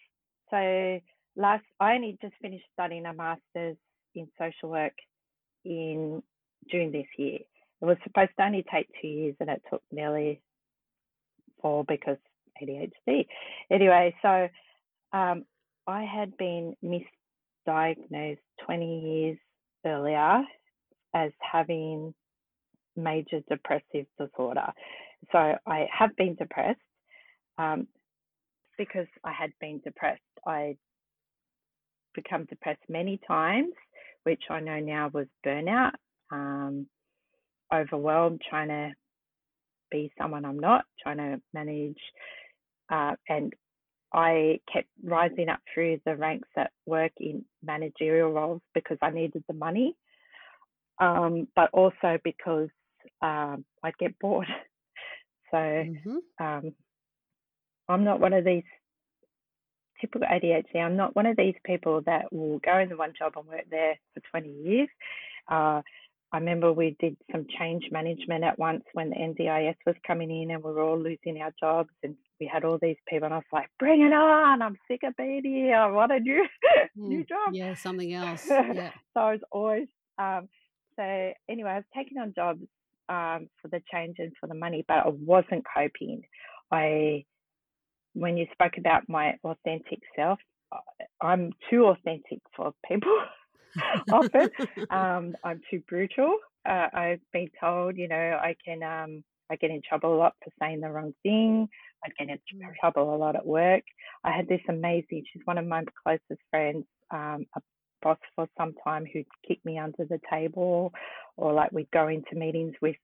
I only just finished studying a master's in social work in June this year. It was supposed to only take 2 years, and it took nearly 4 because ADHD. Anyway, so um, I had been misdiagnosed 20 years earlier as having major depressive disorder. So I have been depressed. Because I had been depressed, I become depressed many times, which I know now was burnout, overwhelmed, trying to be someone I'm not, trying to manage, and I kept rising up through the ranks at work in managerial roles because I needed the money, but also because I'd get bored. So mm-hmm. I'm not one of these typical ADHD. I'm not one of these people that will go into one job and work there for 20 years. I remember we did some change management at once when the NDIS was coming in and we were all losing our jobs, and we had all these people, and I was like, bring it on, I'm sick of being here, I want a new job. Yeah, something else. Yeah. So I was always, so anyway, I was taking on jobs for the change and for the money, but I wasn't coping. when you spoke about my authentic self, I'm too authentic for people often. I'm too brutal. I've been told, I get in trouble a lot for saying the wrong thing. I get in trouble a lot at work. I had this amazing, she's one of my closest friends, a boss for some time who'd kick me under the table, or like we'd go into meetings with,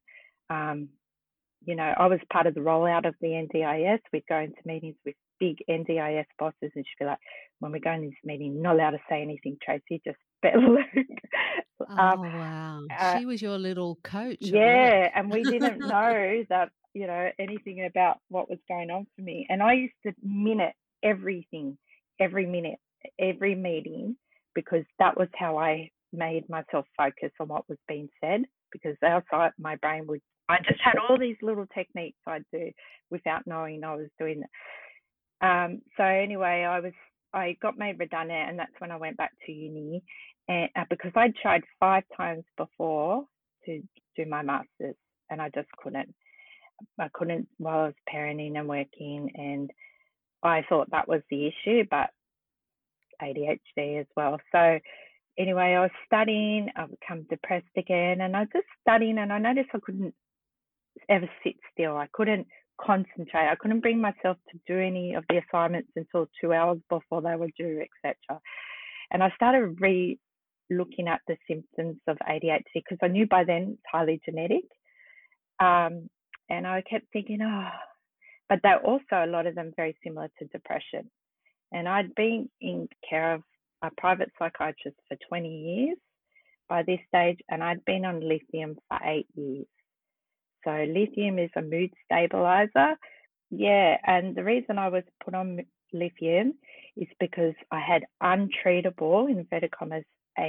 I was part of the rollout of the NDIS. We'd go into meetings with big NDIS bosses, and she'd be like, when we go in this meeting, you're not allowed to say anything, Tracy, just better look. Oh, wow. She was your little coach. Yeah, and we didn't know that, anything about what was going on for me. And I used to minute everything, every minute, every meeting, because that was how I made myself focus on what was being said, because outside my brain I just had all these little techniques I'd do without knowing I was doing it. So anyway, I got made redundant, and that's when I went back to uni, and because I'd tried 5 times before to do my master's, and I just couldn't. I couldn't while I was parenting and working, and I thought that was the issue, but ADHD as well. So anyway, I was studying, I become depressed again, and I was just studying, and I noticed I couldn't ever sit still. I couldn't concentrate. I couldn't bring myself to do any of the assignments until 2 hours before they were due, etc. And I started looking at the symptoms of ADHD, because I knew by then it's highly genetic. And I kept thinking, but they're also, a lot of them, very similar to depression. And I'd been in care of a private psychiatrist for 20 years by this stage, and I'd been on lithium for 8 years. So lithium is a mood stabilizer. Yeah, and the reason I was put on lithium is because I had untreatable, inverted commas,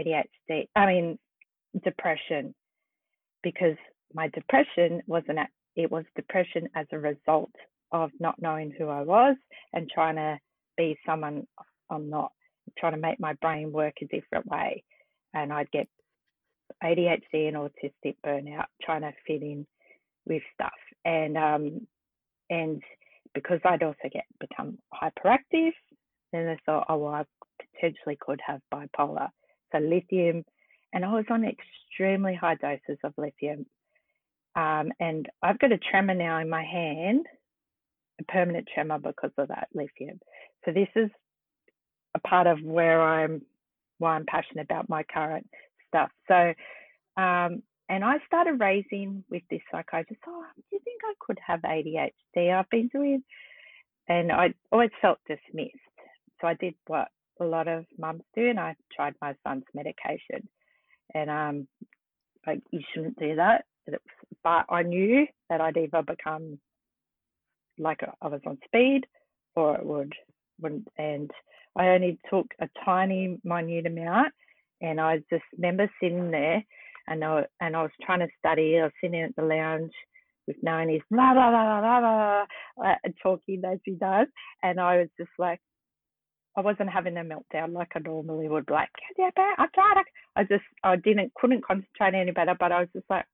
depression, because my depression it was depression as a result of not knowing who I was and trying to be someone I'm not, trying to make my brain work a different way. And I'd get ADHD and autistic burnout trying to fit in with stuff, and because I'd also become hyperactive, then I thought, I potentially could have bipolar. So lithium, and I was on extremely high doses of lithium, and I've got a tremor now in my hand, a permanent tremor because of that lithium. So this is a part of why I'm passionate about my current stuff. So and I started raising with this psychiatrist, do you think I could have ADHD? I've been doing, and I always felt dismissed. So I did what a lot of mums do, and I tried my son's medication. And you shouldn't do that. But I knew that I'd either become like I was on speed, or it wouldn't. And I only took a tiny, minute amount, and I just remember sitting there, and I was trying to study. I was sitting at the lounge with Naomi's blah, blah, blah, blah, blah, blah, talking as he does. And I was just like, I wasn't having a meltdown like I normally would. Like, yeah, I tried. I couldn't concentrate any better, but I was just like,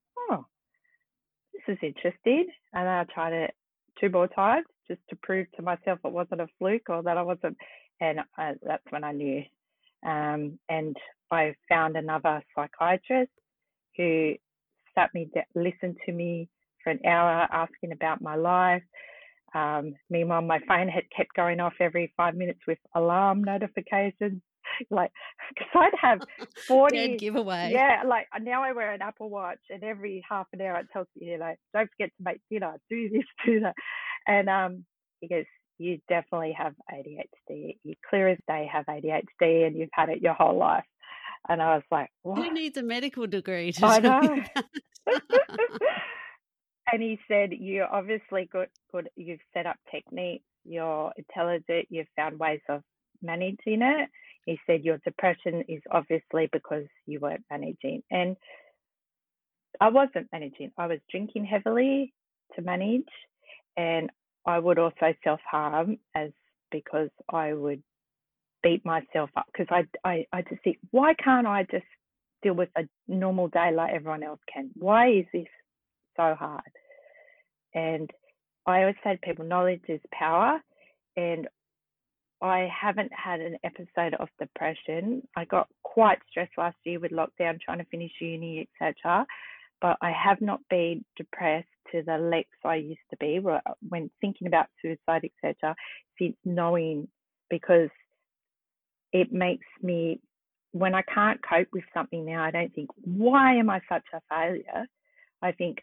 this is interesting. And then I tried it 2 more times just to prove to myself it wasn't a fluke, or that I wasn't. And that's when I knew. And I found another psychiatrist who listened to me for an hour, asking about my life. Meanwhile, my phone had kept going off every 5 minutes with alarm notifications. Like, because I'd have 40 dead giveaway. Yeah, like now I wear an Apple Watch, and every half an hour it tells me, don't forget to make dinner, do this, do that. And he goes, you definitely have ADHD. You clear as day have ADHD, and you've had it your whole life. And I was like, what? Who needs a medical degree to I do know. that? And he said, you're obviously good. You've set up techniques. You're intelligent. You've found ways of managing it. He said your depression is obviously because you weren't managing. And I wasn't managing. I was drinking heavily to manage. And I would also self-harm because I would beat myself up, because I just think, why can't I just deal with a normal day like everyone else can? Why is this so hard? And I always say to people, knowledge is power, and I haven't had an episode of depression. I got quite stressed last year with lockdown, trying to finish uni, etc. But I have not been depressed to the lengths I used to be when thinking about suicide, etc. Since knowing, because it makes me, when I can't cope with something now, I don't think, why am I such a failure? I think,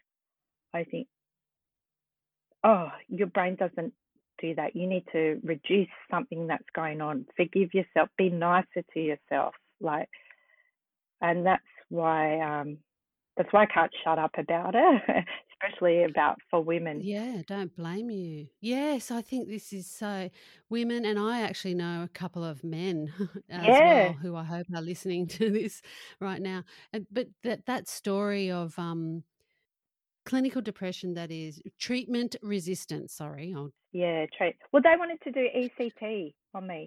oh, your brain doesn't do that. You need to reduce something that's going on. Forgive yourself. Be nicer to yourself. Like, and that's why I can't shut up about it, especially about for women. Yeah, don't blame you. Yes, I think this is so women, and I actually know a couple of men as Yeah, well who I hope are listening to this right now. But that story of clinical depression, that is treatment resistant. Sorry, yeah. Well, they wanted to do ECT on me.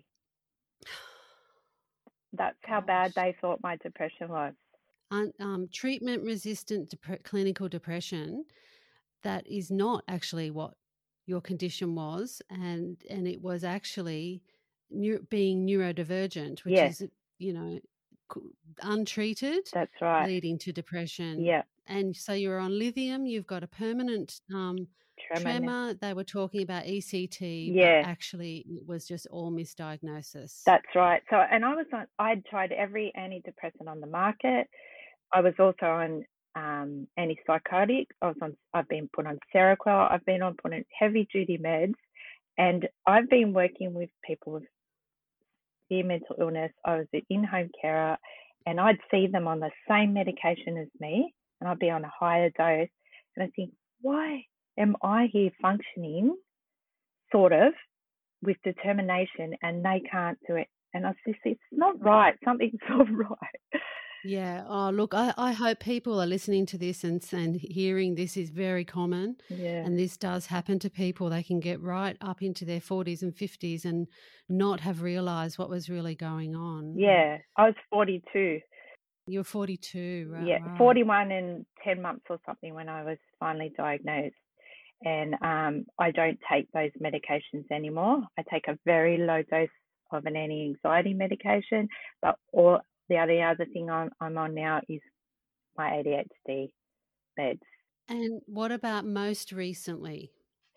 That's how bad gosh, they thought my depression was. treatment resistant clinical depression. That is not actually what your condition was, and it was actually being neurodivergent, which Yeah, is, you know, untreated, that's right. leading to depression. Yeah, And so you're on lithium, you've got a permanent tremor now. tremor. They were talking about ECT, but Yeah, actually it was just all misdiagnosis. that's right. So, and I'd tried every antidepressant on the market. I was also on antipsychotic. I've been put on Seroquel. I've been put on heavy duty meds, and I've been working with people with severe mental illness. I was an in-home carer, and I'd see them on the same medication as me, and I'd be on a higher dose. And I think, why am I here functioning sort of with determination, and they can't do it? And I just, it's not right. Something's not right. Yeah. Oh, look, I hope people are listening to this and hearing this is very common. Yeah. And this does happen to people. They can get right up into their 40s and 50s and not have realised what was really going on. Yeah. I was 42. You're 42, right? Yeah, Right. 41 in 10 months or something when I was finally diagnosed. And I don't take those medications anymore. I take a very low dose of an anti-anxiety medication, but all the other thing I'm on now is my ADHD meds. And what about most recently?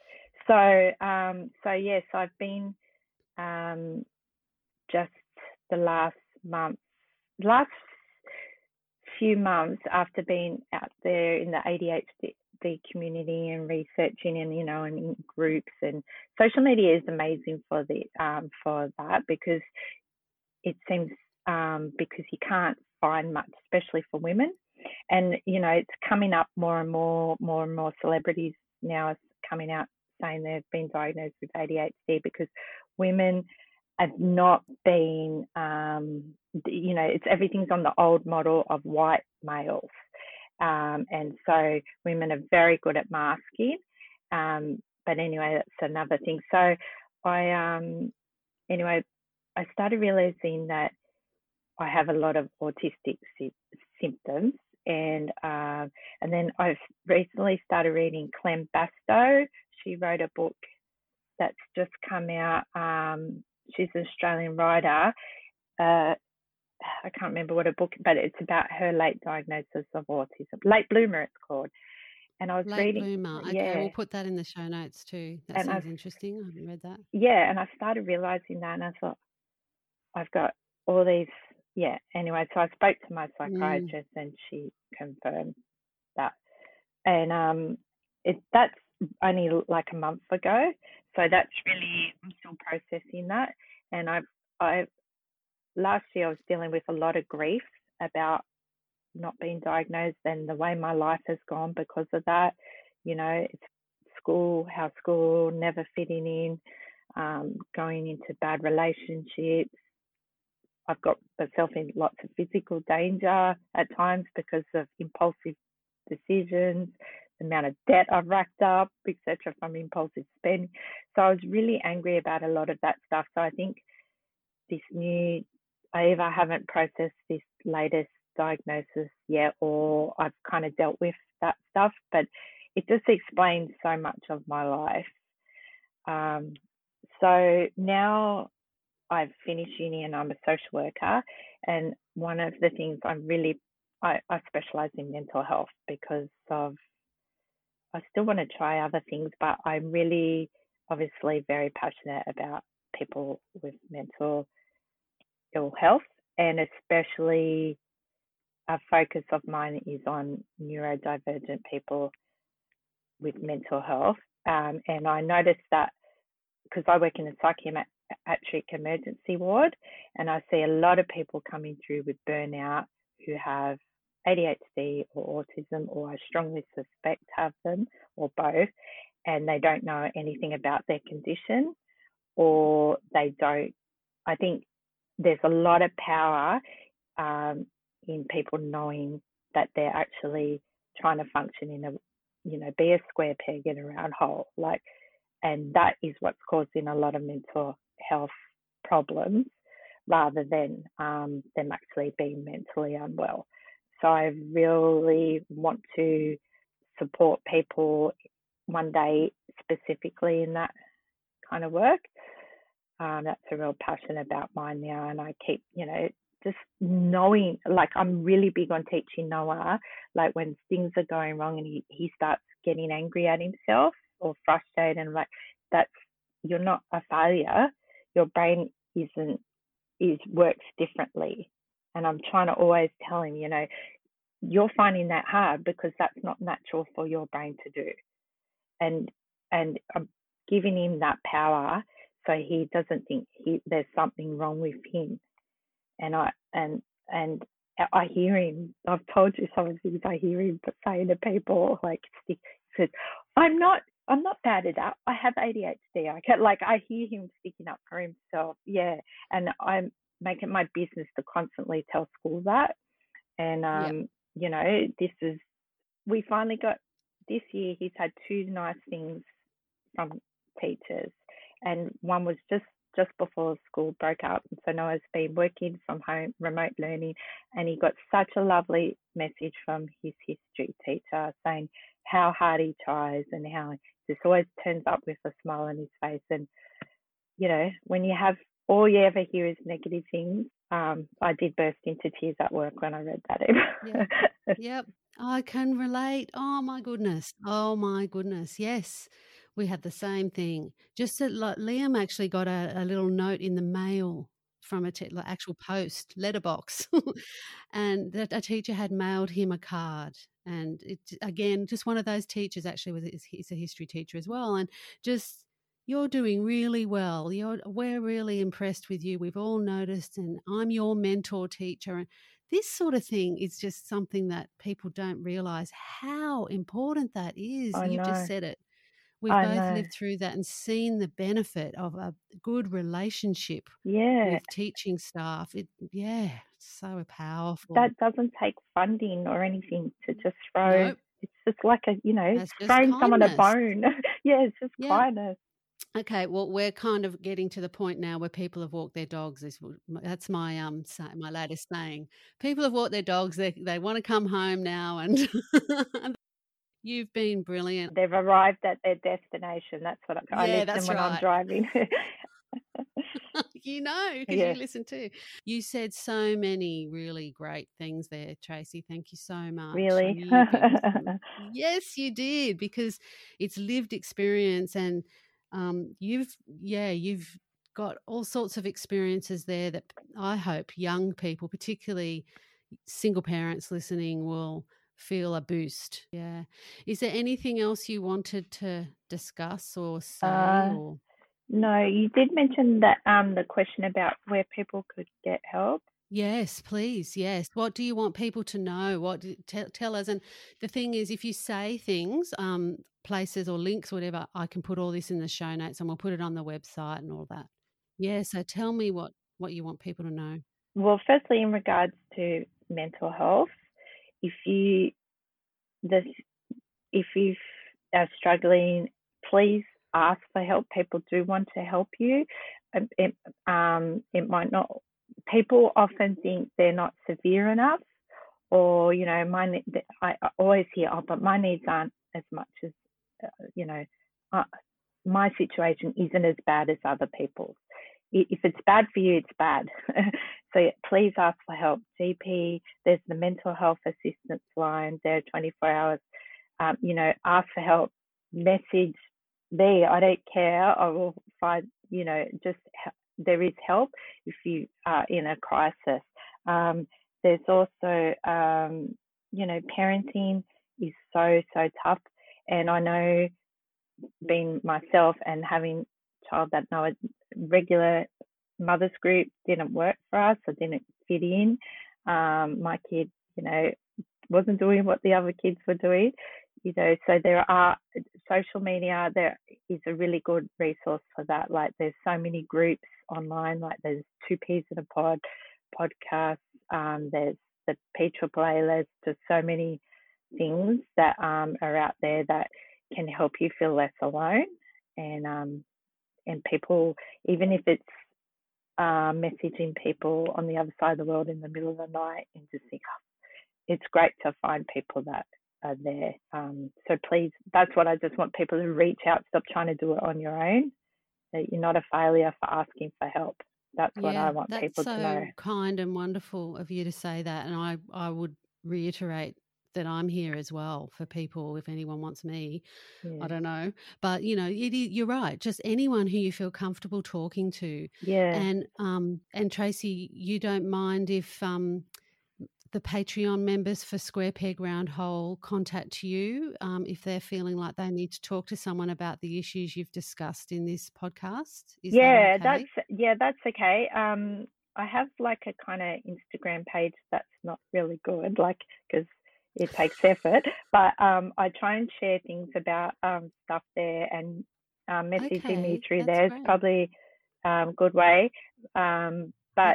So yes, I've been just the last few months after being out there in the ADHD community and researching and and in groups, and social media is amazing for that, because it seems because you can't find much, especially for women, and it's coming up more and more celebrities now are coming out saying they've been diagnosed with ADHD, because women have not been, it's everything's on the old model of white males. And so women are very good at masking. But anyway, that's another thing. So anyway, I started realizing that I have a lot of autistic symptoms. And then I've recently started reading Clem Bastow. She wrote a book that's just come out. She's an Australian writer. I can't remember what her book, but it's about her late diagnosis of autism. Late bloomer, it's called. And I was Late reading, bloomer. Okay, yeah, we'll put that in the show notes too. That and sounds interesting. I haven't read that. I started realizing that, and I thought, I've got all these, yeah. Anyway, so I spoke to my Mm. psychiatrist, and she confirmed that, and that's only like a month ago, so that's really, I'm still processing that, and I last year I was dealing with a lot of grief about not being diagnosed and the way my life has gone because of that. It's how school, never fitting in, going into bad relationships. I've got myself in lots of physical danger at times because of impulsive decisions, the amount of debt I've racked up, etc., from impulsive spending. So I was really angry about a lot of that stuff. So I think I either haven't processed this latest diagnosis yet, or I've kind of dealt with that stuff. But it just explains so much of my life. So now I've finished uni and I'm a social worker, and one of the things I specialize in mental health because of I still want to try other things, but I'm really obviously very passionate about people with mental ill health, and especially a focus of mine is on neurodivergent people with mental health. And I noticed that because I work in a psychiatric emergency ward, and I see a lot of people coming through with burnout who have ADHD or autism, or I strongly suspect have them, or both, and they don't know anything about their condition, or they don't. I think there's a lot of power in people knowing that they're actually trying to function in be a square peg in a round hole, and that is what's causing a lot of mental health problems rather than them actually being mentally unwell. So I really want to support people one day specifically in that kind of work. That's a real passion about mine now, and I keep, just knowing, I'm really big on teaching Noah, when things are going wrong and he starts getting angry at himself or frustrated, and you're not a failure. Your brain works differently, and I'm trying to always tell him, you're finding that hard because that's not natural for your brain to do, and I'm giving him that power so he doesn't think there's something wrong with him. And I hear him. I've told you some of the things I hear him saying to people, he says, I'm not bad at that. I have ADHD. I hear him sticking up for himself. Yeah. And I'm making my business to constantly tell school that. And, we finally got this year, he's had 2 nice things from teachers. And one was just before school broke up. And so Noah's been working from home, remote learning, and he got such a lovely message from his history teacher saying how hard he tries and how he just always turns up with a smile on his face. And, when you have all you ever hear is negative things, I did burst into tears at work when I read that email. Yep. I can relate. Oh my goodness. Oh my goodness. Yes. We had the same thing. Just that Liam actually got a little note in the mail from actual post, letterbox. And that a teacher had mailed him a card. And it, again, just one of those teachers, actually he's a history teacher as well. And just, you're doing really well. We're really impressed with you. We've all noticed, and I'm your mentor teacher. And this sort of thing is just something that people don't realise how important that is. You've just said it. We've both lived through that and seen the benefit of a good relationship with teaching staff. It's so powerful. That doesn't take funding or anything to just throw. Nope. It's just like throwing someone a bone. It's just kindness. Okay, well, we're kind of getting to the point now where people have walked their dogs. That's my my latest saying. People have walked their dogs. They want to come home now, and you've been brilliant. They've arrived at their destination. That's what I listen when I'm driving. Because you listen too. You said so many really great things there, Tracy. Thank you so much. Really? Yes, you did, because it's lived experience, and you've got all sorts of experiences there that I hope young people, particularly single parents listening, will feel a boost. Yeah. Is there anything else you wanted to discuss or say? No, you did mention that the question about where people could get help. Yes, please. Yes. What do you want people to know? Tell us. And the thing is, if you say things, places or links, whatever, I can put all this in the show notes and we'll put it on the website and all that. Yeah. So tell me what you want people to know. Well, firstly, in regards to mental health, if you are struggling, please ask for help. People do want to help you. It might not. People often think they're not severe enough, or I always hear, but my needs aren't as much as, you know, my situation isn't as bad as other people's. If it's bad for you, it's bad. So please ask for help. GP, there's the mental health assistance line there 24 hours. You know, ask for help. Message me. I don't care. I will find, you know, just there is help if you are in a crisis. There's also, you know, parenting is so tough. And I know, being myself and having a child that no regular mothers group didn't work for us, or didn't fit in. My kid, you know, wasn't doing what the other kids were doing, you know. So there are social media. There is a really good resource for that. Like, there's so many groups online. Like, there's 2 Peas in a Pod podcast. There's the PAAA. There's just so many things that are out there that can help you feel less alone. And people, even if it's messaging people on the other side of the world in the middle of the night, and just think, it's great to find people that are there. So please, that's what I just want people to reach out. Stop trying to do it on your own. That you're not a failure for asking for help. That's what I want people to know. That's so kind and wonderful of you to say that. And I would reiterate that I'm here as well for people if anyone wants me. I don't know. But, you know, you're right. Just anyone who you feel comfortable talking to. Yeah. And Tracy, you don't mind if the Patreon members for Square Peg Round Hole contact you if they're feeling like they need to talk to someone about the issues you've discussed in this podcast? Is that okay? That's okay. I have like a kind of Instagram page that's not really good, like, because it takes effort, but I try and share things about stuff there, and messaging me through there is probably a good way. But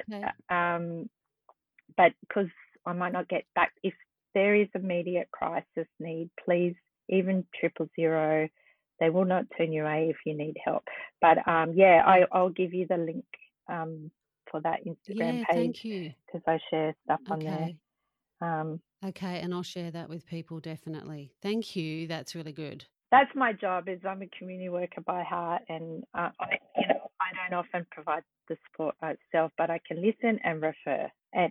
because I might not get back, if there is immediate crisis need, please, even 000, they will not turn you away if you need help. But I'll give you the link for that Instagram page. Thank you, because I share stuff on there. Okay, and I'll share that with people, definitely. Thank you. That's really good. That's my job. Is I'm a community worker by heart, and I don't often provide the support itself, but I can listen and refer. And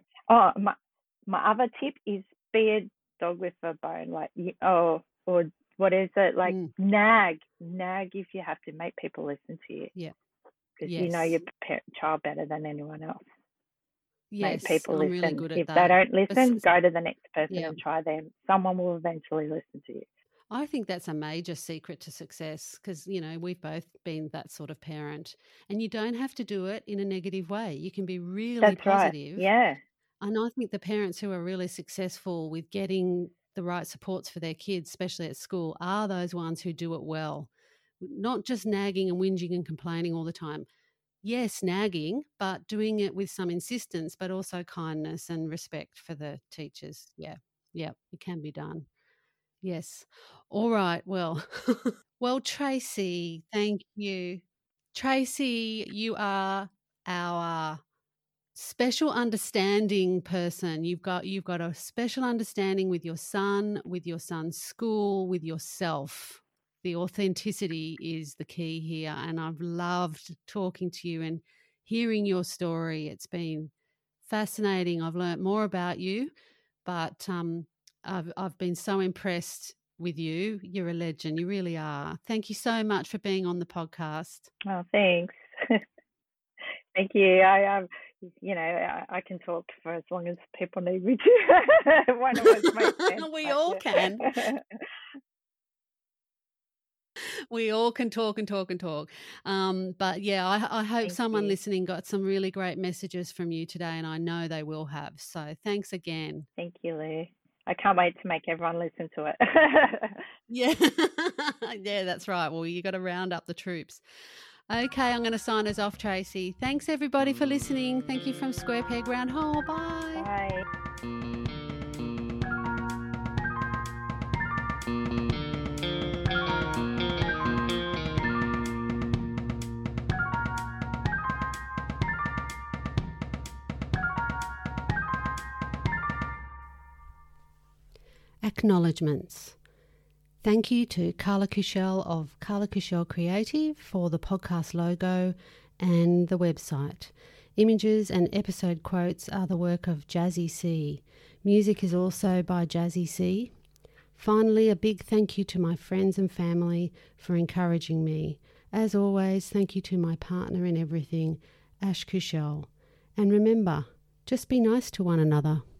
my other tip is be a dog with a bone, like or what is it, like nag if you have to, make people listen to you. Yeah, because you know your child better than anyone else. Yes, make people I'm listen. really good at If that. they don't listen, go to the next person and try them. Someone will eventually listen to you. I think that's a major secret to success because, you know, we've both been that sort of parent, and you don't have to do it in a negative way. You can be really positive. Right. Yeah. And I think the parents who are really successful with getting the right supports for their kids, especially at school, are those ones who do it well, not just nagging and whinging and complaining all the time. Yes, nagging, but doing it with some insistence, but also kindness and respect for the teachers. Yeah, it can be done. Yes. All right. Well, Tracy, thank you. Tracy, you are our special understanding person. You've got a special understanding with your son, with your son's school, with yourself. The authenticity is the key here, and I've loved talking to you and hearing your story. It's been fascinating. I've learnt more about you, but I've been so impressed with you. You're a legend. You really are. Thank you so much for being on the podcast. Oh, thanks. Thank you. I can talk for as long as people need me to. One always makes sense. We all can. We all can talk and talk and talk. But yeah, I hope someone listening got some really great messages from you today, and I know they will have. So thanks again. Thank you, Lou. I can't wait to make everyone listen to it. Yeah. Yeah, that's right. Well, you got to round up the troops. Okay, I'm going to sign us off, Tracy. Thanks, everybody, for listening. Thank you from Square Peg Round Hole. Bye. Bye. Acknowledgements. Thank you to Carla Cushell of Carla Cushell Creative for the podcast logo and the website. Images and episode quotes are the work of Jazzy C. Music is also by Jazzy C. Finally, a big thank you to my friends and family for encouraging me. As always, thank you to my partner in everything, Ash Cushell. And remember, just be nice to one another.